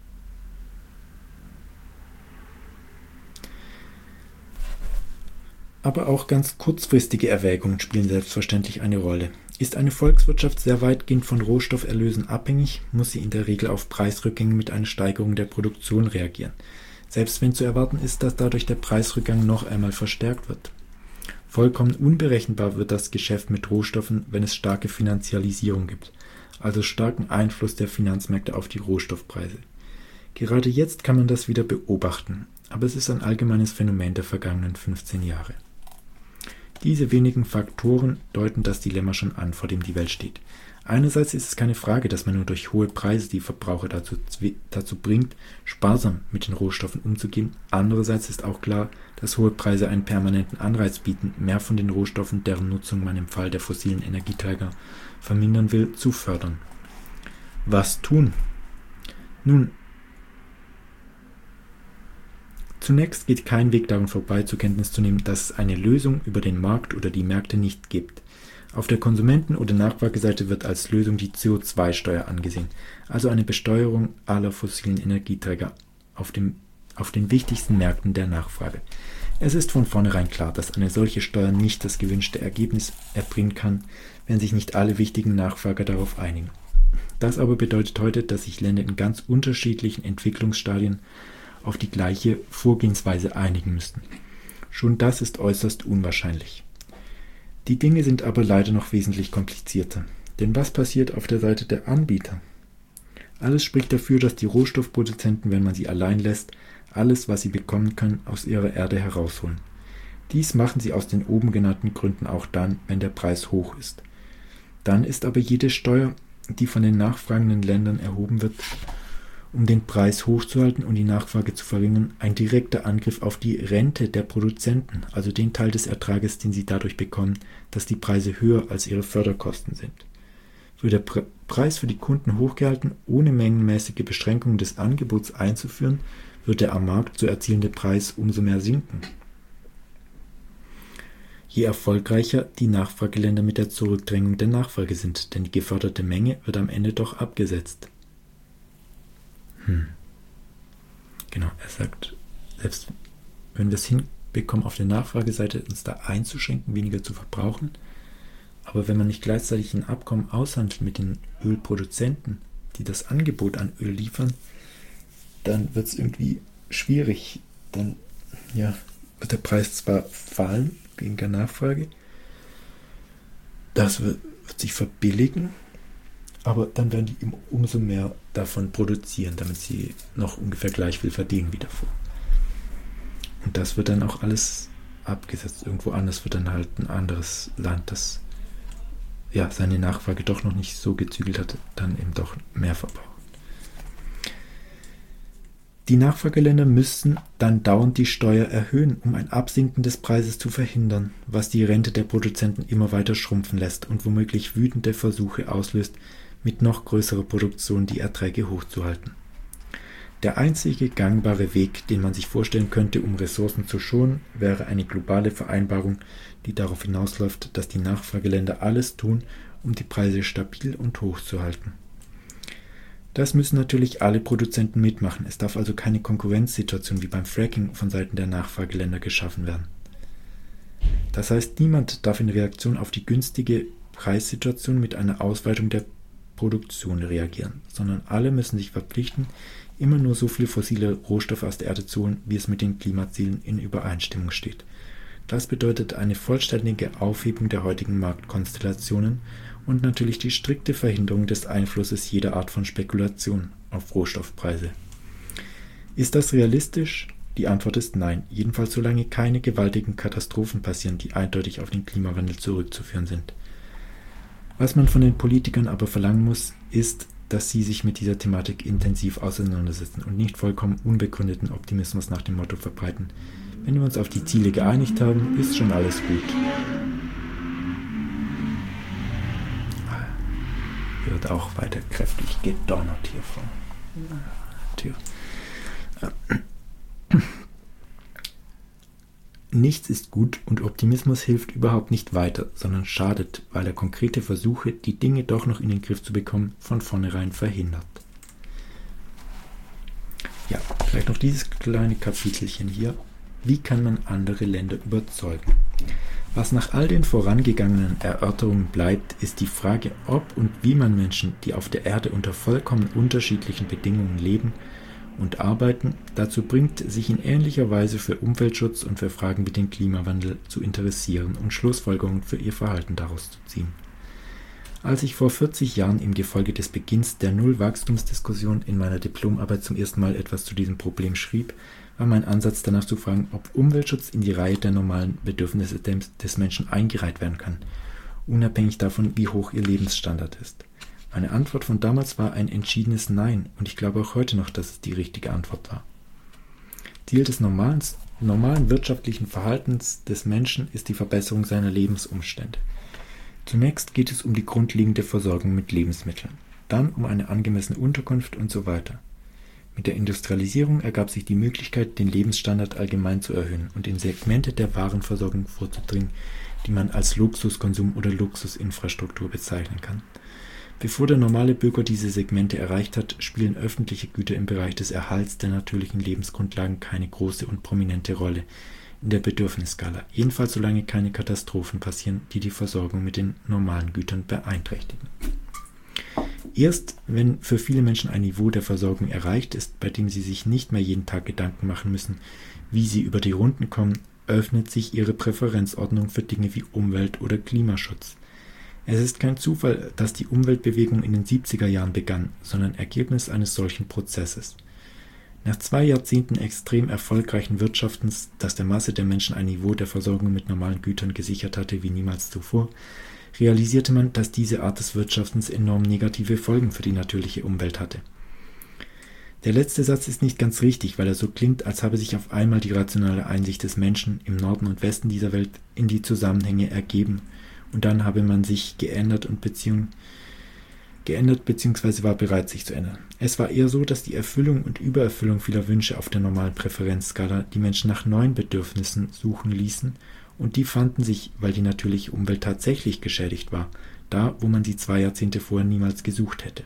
Aber auch ganz kurzfristige Erwägungen spielen selbstverständlich eine Rolle. Ist eine Volkswirtschaft sehr weitgehend von Rohstofferlösen abhängig, muss sie in der Regel auf Preisrückgänge mit einer Steigerung der Produktion reagieren. Selbst wenn zu erwarten ist, dass dadurch der Preisrückgang noch einmal verstärkt wird. Vollkommen unberechenbar wird das Geschäft mit Rohstoffen, wenn es starke Finanzialisierung gibt, also starken Einfluss der Finanzmärkte auf die Rohstoffpreise. Gerade jetzt kann man das wieder beobachten, aber es ist ein allgemeines Phänomen der vergangenen fünfzehn Jahre. Diese wenigen Faktoren deuten das Dilemma schon an, vor dem die Welt steht. Einerseits ist es keine Frage, dass man nur durch hohe Preise die Verbraucher dazu, dazu bringt, sparsam mit den Rohstoffen umzugehen. Andererseits ist auch klar, dass hohe Preise einen permanenten Anreiz bieten, mehr von den Rohstoffen, deren Nutzung man im Fall der fossilen Energieträger vermindern will, zu fördern. Was tun? Nun, zunächst geht kein Weg daran vorbei, zur Kenntnis zu nehmen, dass es eine Lösung über den Markt oder die Märkte nicht gibt. Auf der Konsumenten- oder Nachfrageseite wird als Lösung die C O zwei Steuer angesehen, also eine Besteuerung aller fossilen Energieträger auf, dem, auf den wichtigsten Märkten der Nachfrage. Es ist von vornherein klar, dass eine solche Steuer nicht das gewünschte Ergebnis erbringen kann, wenn sich nicht alle wichtigen Nachfrager darauf einigen. Das aber bedeutet heute, dass sich Länder in ganz unterschiedlichen Entwicklungsstadien auf die gleiche Vorgehensweise einigen müssten. Schon das ist äußerst unwahrscheinlich. Die Dinge sind aber leider noch wesentlich komplizierter. Denn was passiert auf der Seite der Anbieter? Alles spricht dafür, dass die Rohstoffproduzenten, wenn man sie allein lässt, alles, was sie bekommen können, aus ihrer Erde herausholen. Dies machen sie aus den oben genannten Gründen auch dann, wenn der Preis hoch ist. Dann ist aber jede Steuer, die von den nachfragenden Ländern erhoben wird, um den Preis hochzuhalten und die Nachfrage zu verringern, ein direkter Angriff auf die Rente der Produzenten, also den Teil des Ertrages, den sie dadurch bekommen, dass die Preise höher als ihre Förderkosten sind. Wird der Pre- Preis für die Kunden hochgehalten, ohne mengenmäßige Beschränkungen des Angebots einzuführen, wird der am Markt zu erzielende Preis umso mehr sinken. Je erfolgreicher die Nachfrageländer mit der Zurückdrängung der Nachfrage sind, denn die geförderte Menge wird am Ende doch abgesetzt. Hm. Genau, er sagt, selbst wenn wir es hinbekommen, auf der Nachfrageseite uns da einzuschränken, weniger zu verbrauchen, aber wenn man nicht gleichzeitig ein Abkommen aushandelt mit den Ölproduzenten, die das Angebot an Öl liefern, dann wird es irgendwie schwierig. Dann ja, wird der Preis zwar fallen wegen der Nachfrage, das wird, wird sich verbilligen, aber dann werden die umso mehr davon produzieren, damit sie noch ungefähr gleich viel verdienen wie davor. Und das wird dann auch alles abgesetzt. Irgendwo anders wird dann halt ein anderes Land, das ja seine Nachfrage doch noch nicht so gezügelt hat, dann eben doch mehr verbraucht. Die Nachfrageländer müssen dann dauernd die Steuer erhöhen, um ein Absinken des Preises zu verhindern, was die Rente der Produzenten immer weiter schrumpfen lässt und womöglich wütende Versuche auslöst, mit noch größerer Produktion die Erträge hochzuhalten. Der einzige gangbare Weg, den man sich vorstellen könnte, um Ressourcen zu schonen, wäre eine globale Vereinbarung, die darauf hinausläuft, dass die Nachfrageländer alles tun, um die Preise stabil und hoch zu halten. Das müssen natürlich alle Produzenten mitmachen. Es darf also keine Konkurrenzsituation wie beim Fracking von Seiten der Nachfrageländer geschaffen werden. Das heißt, niemand darf in Reaktion auf die günstige Preissituation mit einer Ausweitung der Produktion reagieren, sondern alle müssen sich verpflichten, immer nur so viele fossile Rohstoffe aus der Erde zu holen, wie es mit den Klimazielen in Übereinstimmung steht. Das bedeutet eine vollständige Aufhebung der heutigen Marktkonstellationen und natürlich die strikte Verhinderung des Einflusses jeder Art von Spekulation auf Rohstoffpreise. Ist das realistisch? Die Antwort ist nein, jedenfalls solange keine gewaltigen Katastrophen passieren, die eindeutig auf den Klimawandel zurückzuführen sind. Was man von den Politikern aber verlangen muss, ist, dass sie sich mit dieser Thematik intensiv auseinandersetzen und nicht vollkommen unbegründeten Optimismus nach dem Motto verbreiten: Wenn wir uns auf die Ziele geeinigt haben, ist schon alles gut. Hier wird auch weiter kräftig gedonnert hier vor der Tür. Nichts ist gut und Optimismus hilft überhaupt nicht weiter, sondern schadet, weil er konkrete Versuche, die Dinge doch noch in den Griff zu bekommen, von vornherein verhindert. Ja, vielleicht noch dieses kleine Kapitelchen hier. Wie kann man andere Länder überzeugen? Was nach all den vorangegangenen Erörterungen bleibt, ist die Frage, ob und wie man Menschen, die auf der Erde unter vollkommen unterschiedlichen Bedingungen leben und arbeiten, dazu bringt, sich in ähnlicher Weise für Umweltschutz und für Fragen mit dem Klimawandel zu interessieren und Schlussfolgerungen für ihr Verhalten daraus zu ziehen. Als ich vor vierzig Jahren im Gefolge des Beginns der Null-Wachstumsdiskussion in meiner Diplomarbeit zum ersten Mal etwas zu diesem Problem schrieb, war mein Ansatz danach zu fragen, ob Umweltschutz in die Reihe der normalen Bedürfnisse des Menschen eingereiht werden kann, unabhängig davon, wie hoch ihr Lebensstandard ist. Meine Antwort von damals war ein entschiedenes Nein, und ich glaube auch heute noch, dass es die richtige Antwort war. Ziel des normalen, normalen wirtschaftlichen Verhaltens des Menschen ist die Verbesserung seiner Lebensumstände. Zunächst geht es um die grundlegende Versorgung mit Lebensmitteln, dann um eine angemessene Unterkunft und so weiter. Mit der Industrialisierung ergab sich die Möglichkeit, den Lebensstandard allgemein zu erhöhen und in Segmente der Warenversorgung vorzudringen, die man als Luxuskonsum oder Luxusinfrastruktur bezeichnen kann. Bevor der normale Bürger diese Segmente erreicht hat, spielen öffentliche Güter im Bereich des Erhalts der natürlichen Lebensgrundlagen keine große und prominente Rolle in der Bedürfnisskala, jedenfalls solange keine Katastrophen passieren, die die Versorgung mit den normalen Gütern beeinträchtigen. Erst wenn für viele Menschen ein Niveau der Versorgung erreicht ist, bei dem sie sich nicht mehr jeden Tag Gedanken machen müssen, wie sie über die Runden kommen, öffnet sich ihre Präferenzordnung für Dinge wie Umwelt- oder Klimaschutz. Es ist kein Zufall, dass die Umweltbewegung in den siebziger Jahren begann, sondern Ergebnis eines solchen Prozesses. Nach zwei Jahrzehnten extrem erfolgreichen Wirtschaftens, das der Masse der Menschen ein Niveau der Versorgung mit normalen Gütern gesichert hatte wie niemals zuvor, realisierte man, dass diese Art des Wirtschaftens enorm negative Folgen für die natürliche Umwelt hatte. Der letzte Satz ist nicht ganz richtig, weil er so klingt, als habe sich auf einmal die rationale Einsicht des Menschen im Norden und Westen dieser Welt in die Zusammenhänge ergeben, und dann habe man sich geändert und Beziehung, geändert bzw. war bereit, sich zu ändern. Es war eher so, dass die Erfüllung und Übererfüllung vieler Wünsche auf der normalen Präferenzskala die Menschen nach neuen Bedürfnissen suchen ließen, und die fanden sich, weil die natürliche Umwelt tatsächlich geschädigt war, da, wo man sie zwei Jahrzehnte vorher niemals gesucht hätte.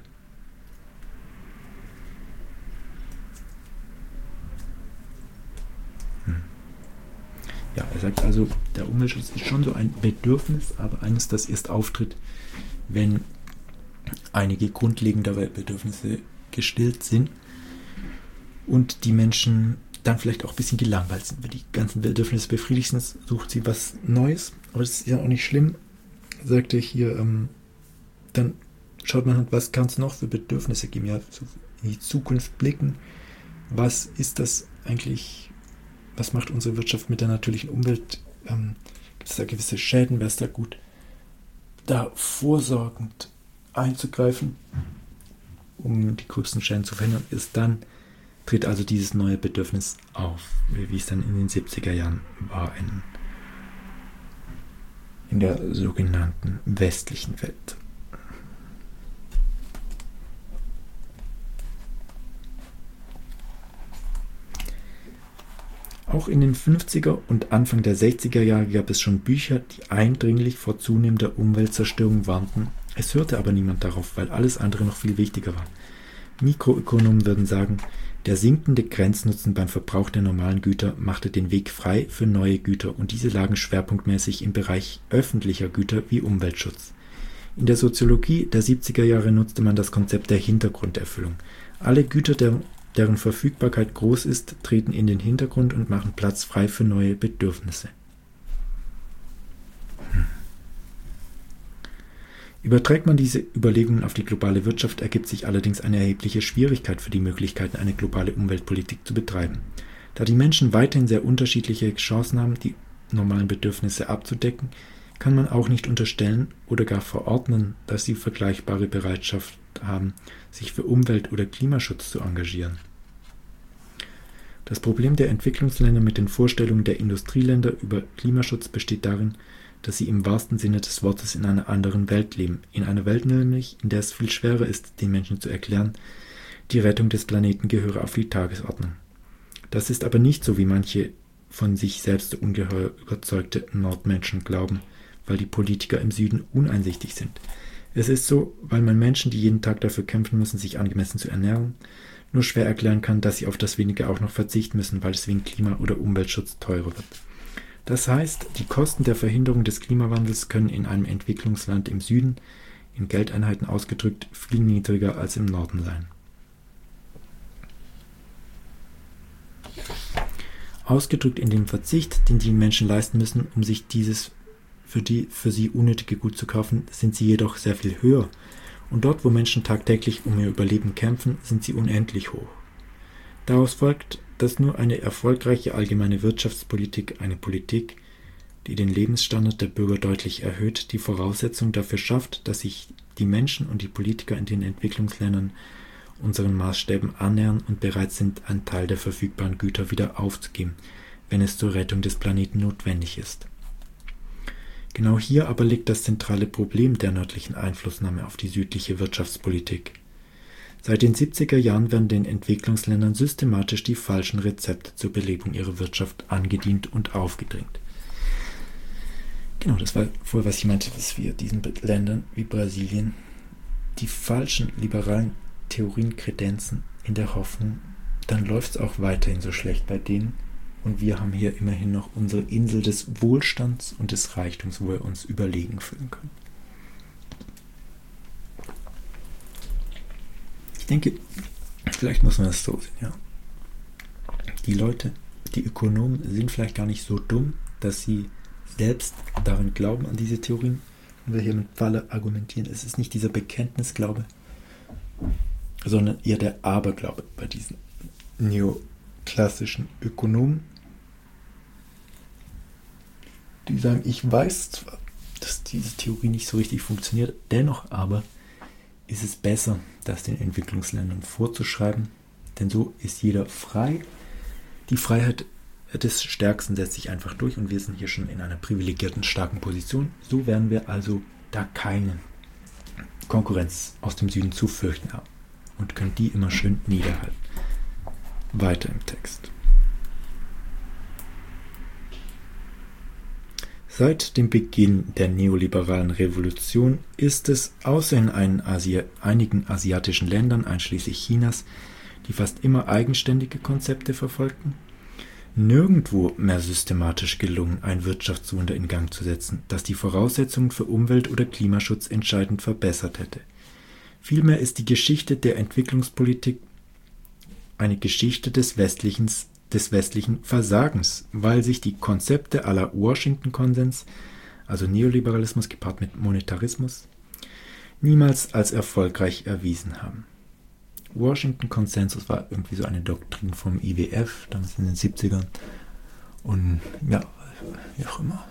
Hm. Ja, er sagt also, der Umweltschutz ist schon so ein Bedürfnis, aber eines, das erst auftritt, wenn einige grundlegendere Bedürfnisse gestillt sind und die Menschen dann vielleicht auch ein bisschen gelangweilt sind. Wenn die ganzen Bedürfnisse befriedigt sind, sucht sie was Neues, aber das ist ja auch nicht schlimm, sagt er hier, ähm, dann schaut man halt, was kann es noch für Bedürfnisse geben, ja, in die Zukunft blicken, was ist das eigentlich, was macht unsere Wirtschaft mit der natürlichen Umwelt, ähm, gibt es da gewisse Schäden, wäre es da gut, da vorsorgend einzugreifen, um die gröbsten Schäden zu verhindern, ist dann tritt also dieses neue Bedürfnis auf, wie es dann in den siebziger Jahren war in, in der sogenannten westlichen Welt. Auch in den fünfziger und Anfang der sechziger Jahre gab es schon Bücher, die eindringlich vor zunehmender Umweltzerstörung warnten. Es hörte aber niemand darauf, weil alles andere noch viel wichtiger war. Mikroökonomen würden sagen, der sinkende Grenznutzen beim Verbrauch der normalen Güter machte den Weg frei für neue Güter, und diese lagen schwerpunktmäßig im Bereich öffentlicher Güter wie Umweltschutz. In der Soziologie der siebziger Jahre nutzte man das Konzept der Hintergrunderfüllung. Alle Güter, der, deren Verfügbarkeit groß ist, treten in den Hintergrund und machen Platz frei für neue Bedürfnisse. Hm. Überträgt man diese Überlegungen auf die globale Wirtschaft, ergibt sich allerdings eine erhebliche Schwierigkeit für die Möglichkeiten, eine globale Umweltpolitik zu betreiben. Da die Menschen weiterhin sehr unterschiedliche Chancen haben, die normalen Bedürfnisse abzudecken, kann man auch nicht unterstellen oder gar verordnen, dass sie vergleichbare Bereitschaft haben, sich für Umwelt- oder Klimaschutz zu engagieren. Das Problem der Entwicklungsländer mit den Vorstellungen der Industrieländer über Klimaschutz besteht darin, dass sie im wahrsten Sinne des Wortes in einer anderen Welt leben, in einer Welt nämlich, in der es viel schwerer ist, den Menschen zu erklären, die Rettung des Planeten gehöre auf die Tagesordnung. Das ist aber nicht so, wie manche von sich selbst so ungeheuer überzeugte Nordmenschen glauben, weil die Politiker im Süden uneinsichtig sind. Es ist so, weil man Menschen, die jeden Tag dafür kämpfen müssen, sich angemessen zu ernähren, nur schwer erklären kann, dass sie auf das Wenige auch noch verzichten müssen, weil es wegen Klima- oder Umweltschutz teurer wird. Das heißt, die Kosten der Verhinderung des Klimawandels können in einem Entwicklungsland im Süden, in Geldeinheiten ausgedrückt, viel niedriger als im Norden sein. Ausgedrückt in dem Verzicht, den die Menschen leisten müssen, um sich dieses für die für sie unnötige Gut zu kaufen, sind sie jedoch sehr viel höher. Und dort, wo Menschen tagtäglich um ihr Überleben kämpfen, sind sie unendlich hoch. Daraus folgt, dass nur eine erfolgreiche allgemeine Wirtschaftspolitik, eine Politik, die den Lebensstandard der Bürger deutlich erhöht, die Voraussetzung dafür schafft, dass sich die Menschen und die Politiker in den Entwicklungsländern unseren Maßstäben annähern und bereit sind, einen Teil der verfügbaren Güter wieder aufzugeben, wenn es zur Rettung des Planeten notwendig ist. Genau hier aber liegt das zentrale Problem der nördlichen Einflussnahme auf die südliche Wirtschaftspolitik. Seit den siebziger Jahren werden den Entwicklungsländern systematisch die falschen Rezepte zur Belebung ihrer Wirtschaft angedient und aufgedrängt. Genau, das war vorher, was ich meinte, dass wir diesen Ländern wie Brasilien die falschen liberalen Theorien kredenzen in der Hoffnung, dann läuft es auch weiterhin so schlecht bei denen und wir haben hier immerhin noch unsere Insel des Wohlstands und des Reichtums, wo wir uns überlegen fühlen können. Ich denke, vielleicht muss man das so sehen, ja. Die Leute, die Ökonomen sind vielleicht gar nicht so dumm, dass sie selbst daran glauben, an diese Theorien, und wir hier mit Falle argumentieren. Es ist nicht dieser Bekenntnisglaube, sondern eher der Aberglaube bei diesen neoklassischen Ökonomen, die sagen, ich weiß zwar, dass diese Theorie nicht so richtig funktioniert, dennoch aber ist es besser, das den Entwicklungsländern vorzuschreiben, denn so ist jeder frei. Die Freiheit des Stärksten setzt sich einfach durch und wir sind hier schon in einer privilegierten, starken Position. So werden wir also da keine Konkurrenz aus dem Süden zu fürchten haben und können die immer schön niederhalten. Weiter im Text. Seit dem Beginn der neoliberalen Revolution ist es, außer in einen Asi- einigen asiatischen Ländern, einschließlich Chinas, die fast immer eigenständige Konzepte verfolgten, nirgendwo mehr systematisch gelungen, ein Wirtschaftswunder in Gang zu setzen, das die Voraussetzungen für Umwelt- oder Klimaschutz entscheidend verbessert hätte. Vielmehr ist die Geschichte der Entwicklungspolitik eine Geschichte des westlichen, des westlichen Versagens, weil sich die Konzepte à la Washington-Konsens, also Neoliberalismus gepaart mit Monetarismus, niemals als erfolgreich erwiesen haben. Washington-Konsensus war irgendwie so eine Doktrin vom I W F, damals in den siebzigern. Und ja, wie auch immer.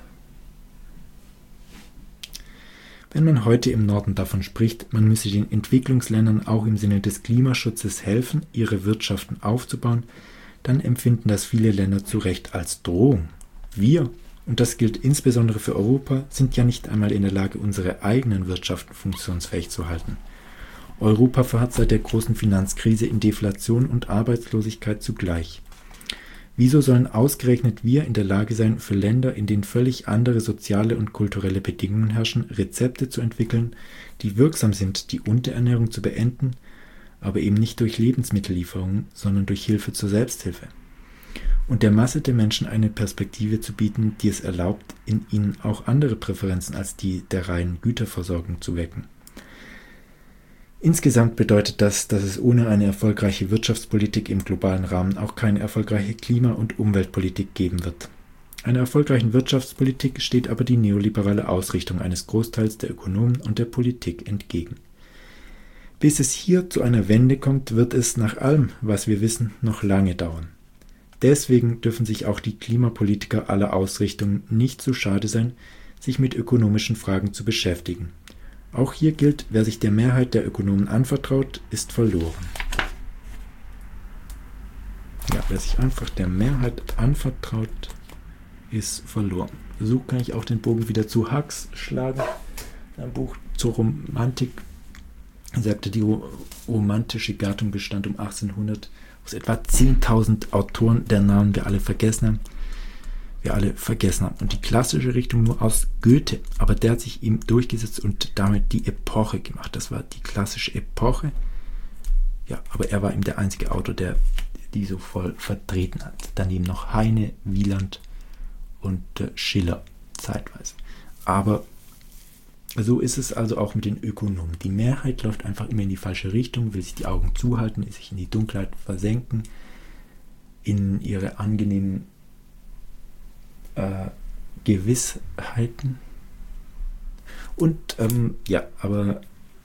Wenn man heute im Norden davon spricht, man müsse den Entwicklungsländern auch im Sinne des Klimaschutzes helfen, ihre Wirtschaften aufzubauen, dann empfinden das viele Länder zu Recht als Drohung. Wir, und das gilt insbesondere für Europa, sind ja nicht einmal in der Lage, unsere eigenen Wirtschaften funktionsfähig zu halten. Europa verharrt seit der großen Finanzkrise in Deflation und Arbeitslosigkeit zugleich. Wieso sollen ausgerechnet wir in der Lage sein, für Länder, in denen völlig andere soziale und kulturelle Bedingungen herrschen, Rezepte zu entwickeln, die wirksam sind, die Unterernährung zu beenden, aber eben nicht durch Lebensmittellieferungen, sondern durch Hilfe zur Selbsthilfe? und der Masse der Menschen eine Perspektive zu bieten, die es erlaubt, in ihnen auch andere Präferenzen als die der reinen Güterversorgung zu wecken. Insgesamt bedeutet das, dass es ohne eine erfolgreiche Wirtschaftspolitik im globalen Rahmen auch keine erfolgreiche Klima- und Umweltpolitik geben wird. Einer erfolgreichen Wirtschaftspolitik steht aber die neoliberale Ausrichtung eines Großteils der Ökonomen und der Politik entgegen. Bis es hier zu einer Wende kommt, wird es nach allem, was wir wissen, noch lange dauern. Deswegen dürfen sich auch die Klimapolitiker aller Ausrichtungen nicht zu schade sein, sich mit ökonomischen Fragen zu beschäftigen. Auch hier gilt, wer sich der Mehrheit der Ökonomen anvertraut, ist verloren. Ja, wer sich einfach der Mehrheit anvertraut, ist verloren. So kann ich auch den Bogen wieder zu Hux schlagen. Ein Buch zur Romantik. Er sagte, die romantische Gattung bestand um achtzehnhundert aus etwa zehntausend Autoren, deren Namen wir alle vergessen haben. wir alle vergessen haben. Und die klassische Richtung nur aus Goethe, aber der hat sich ihm durchgesetzt und damit die Epoche gemacht. Das war die klassische Epoche. Ja, aber er war eben der einzige Autor, der die so voll vertreten hat. Daneben noch Heine, Wieland und äh, Schiller zeitweise. Aber so ist es also auch mit den Ökonomen. Die Mehrheit läuft einfach immer in die falsche Richtung, will sich die Augen zuhalten, sich in die Dunkelheit versenken, in ihre angenehmen äh, Gewissheiten. Und ähm, ja, aber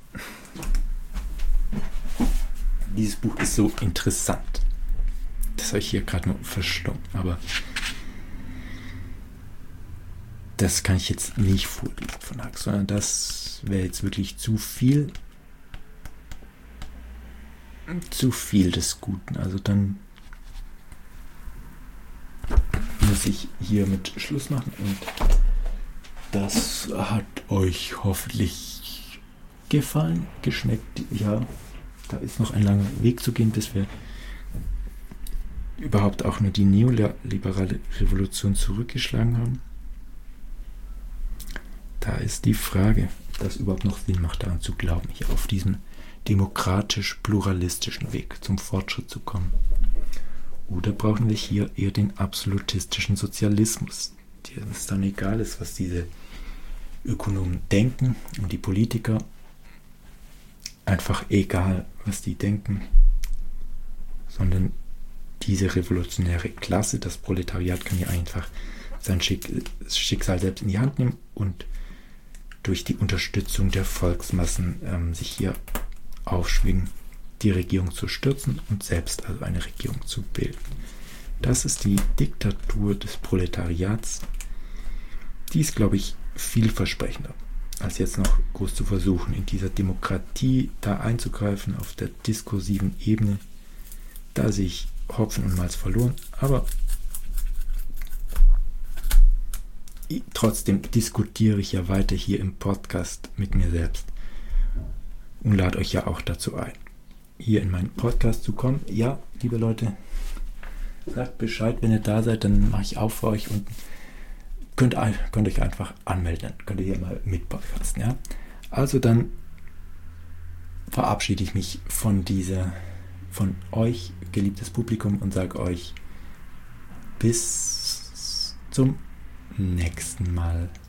dieses Buch ist so interessant. Das habe ich hier gerade nur verschlungen, aber das kann ich jetzt nicht vorlesen von Hux, sondern das wäre jetzt wirklich zu viel, zu viel des Guten. Also dann muss ich hiermit Schluss machen und das hat euch hoffentlich gefallen, geschmeckt. Ja, da ist noch ein langer Weg zu gehen, bis wir überhaupt auch nur die neoliberale Revolution zurückgeschlagen haben. Da ist die Frage, ob das überhaupt noch Sinn macht, daran zu glauben, hier auf diesem demokratisch-pluralistischen Weg zum Fortschritt zu kommen. Oder brauchen wir hier eher den absolutistischen Sozialismus, dem es dann egal ist, was diese Ökonomen denken und die Politiker, einfach egal, was die denken, sondern diese revolutionäre Klasse, das Proletariat, kann ja einfach sein Schicksal selbst in die Hand nehmen und durch die Unterstützung der Volksmassen ähm, sich hier aufschwingen, die Regierung zu stürzen und selbst also eine Regierung zu bilden. Das ist die Diktatur des Proletariats. Die ist, glaube ich, vielversprechender, als jetzt noch groß zu versuchen, in dieser Demokratie da einzugreifen, auf der diskursiven Ebene. Da sehe ich Hopfen und Malz verloren, aber trotzdem diskutiere ich ja weiter hier im Podcast mit mir selbst und lade euch ja auch dazu ein, hier in meinen Podcast zu kommen. Ja, liebe Leute, sagt Bescheid, wenn ihr da seid, dann mache ich auf für euch und könnt, könnt euch einfach anmelden, dann könnt ihr hier mal mit podcasten. Ja? Also dann verabschiede ich mich von dieser, von euch, geliebtes Publikum, und sage euch bis zum nächsten Mal.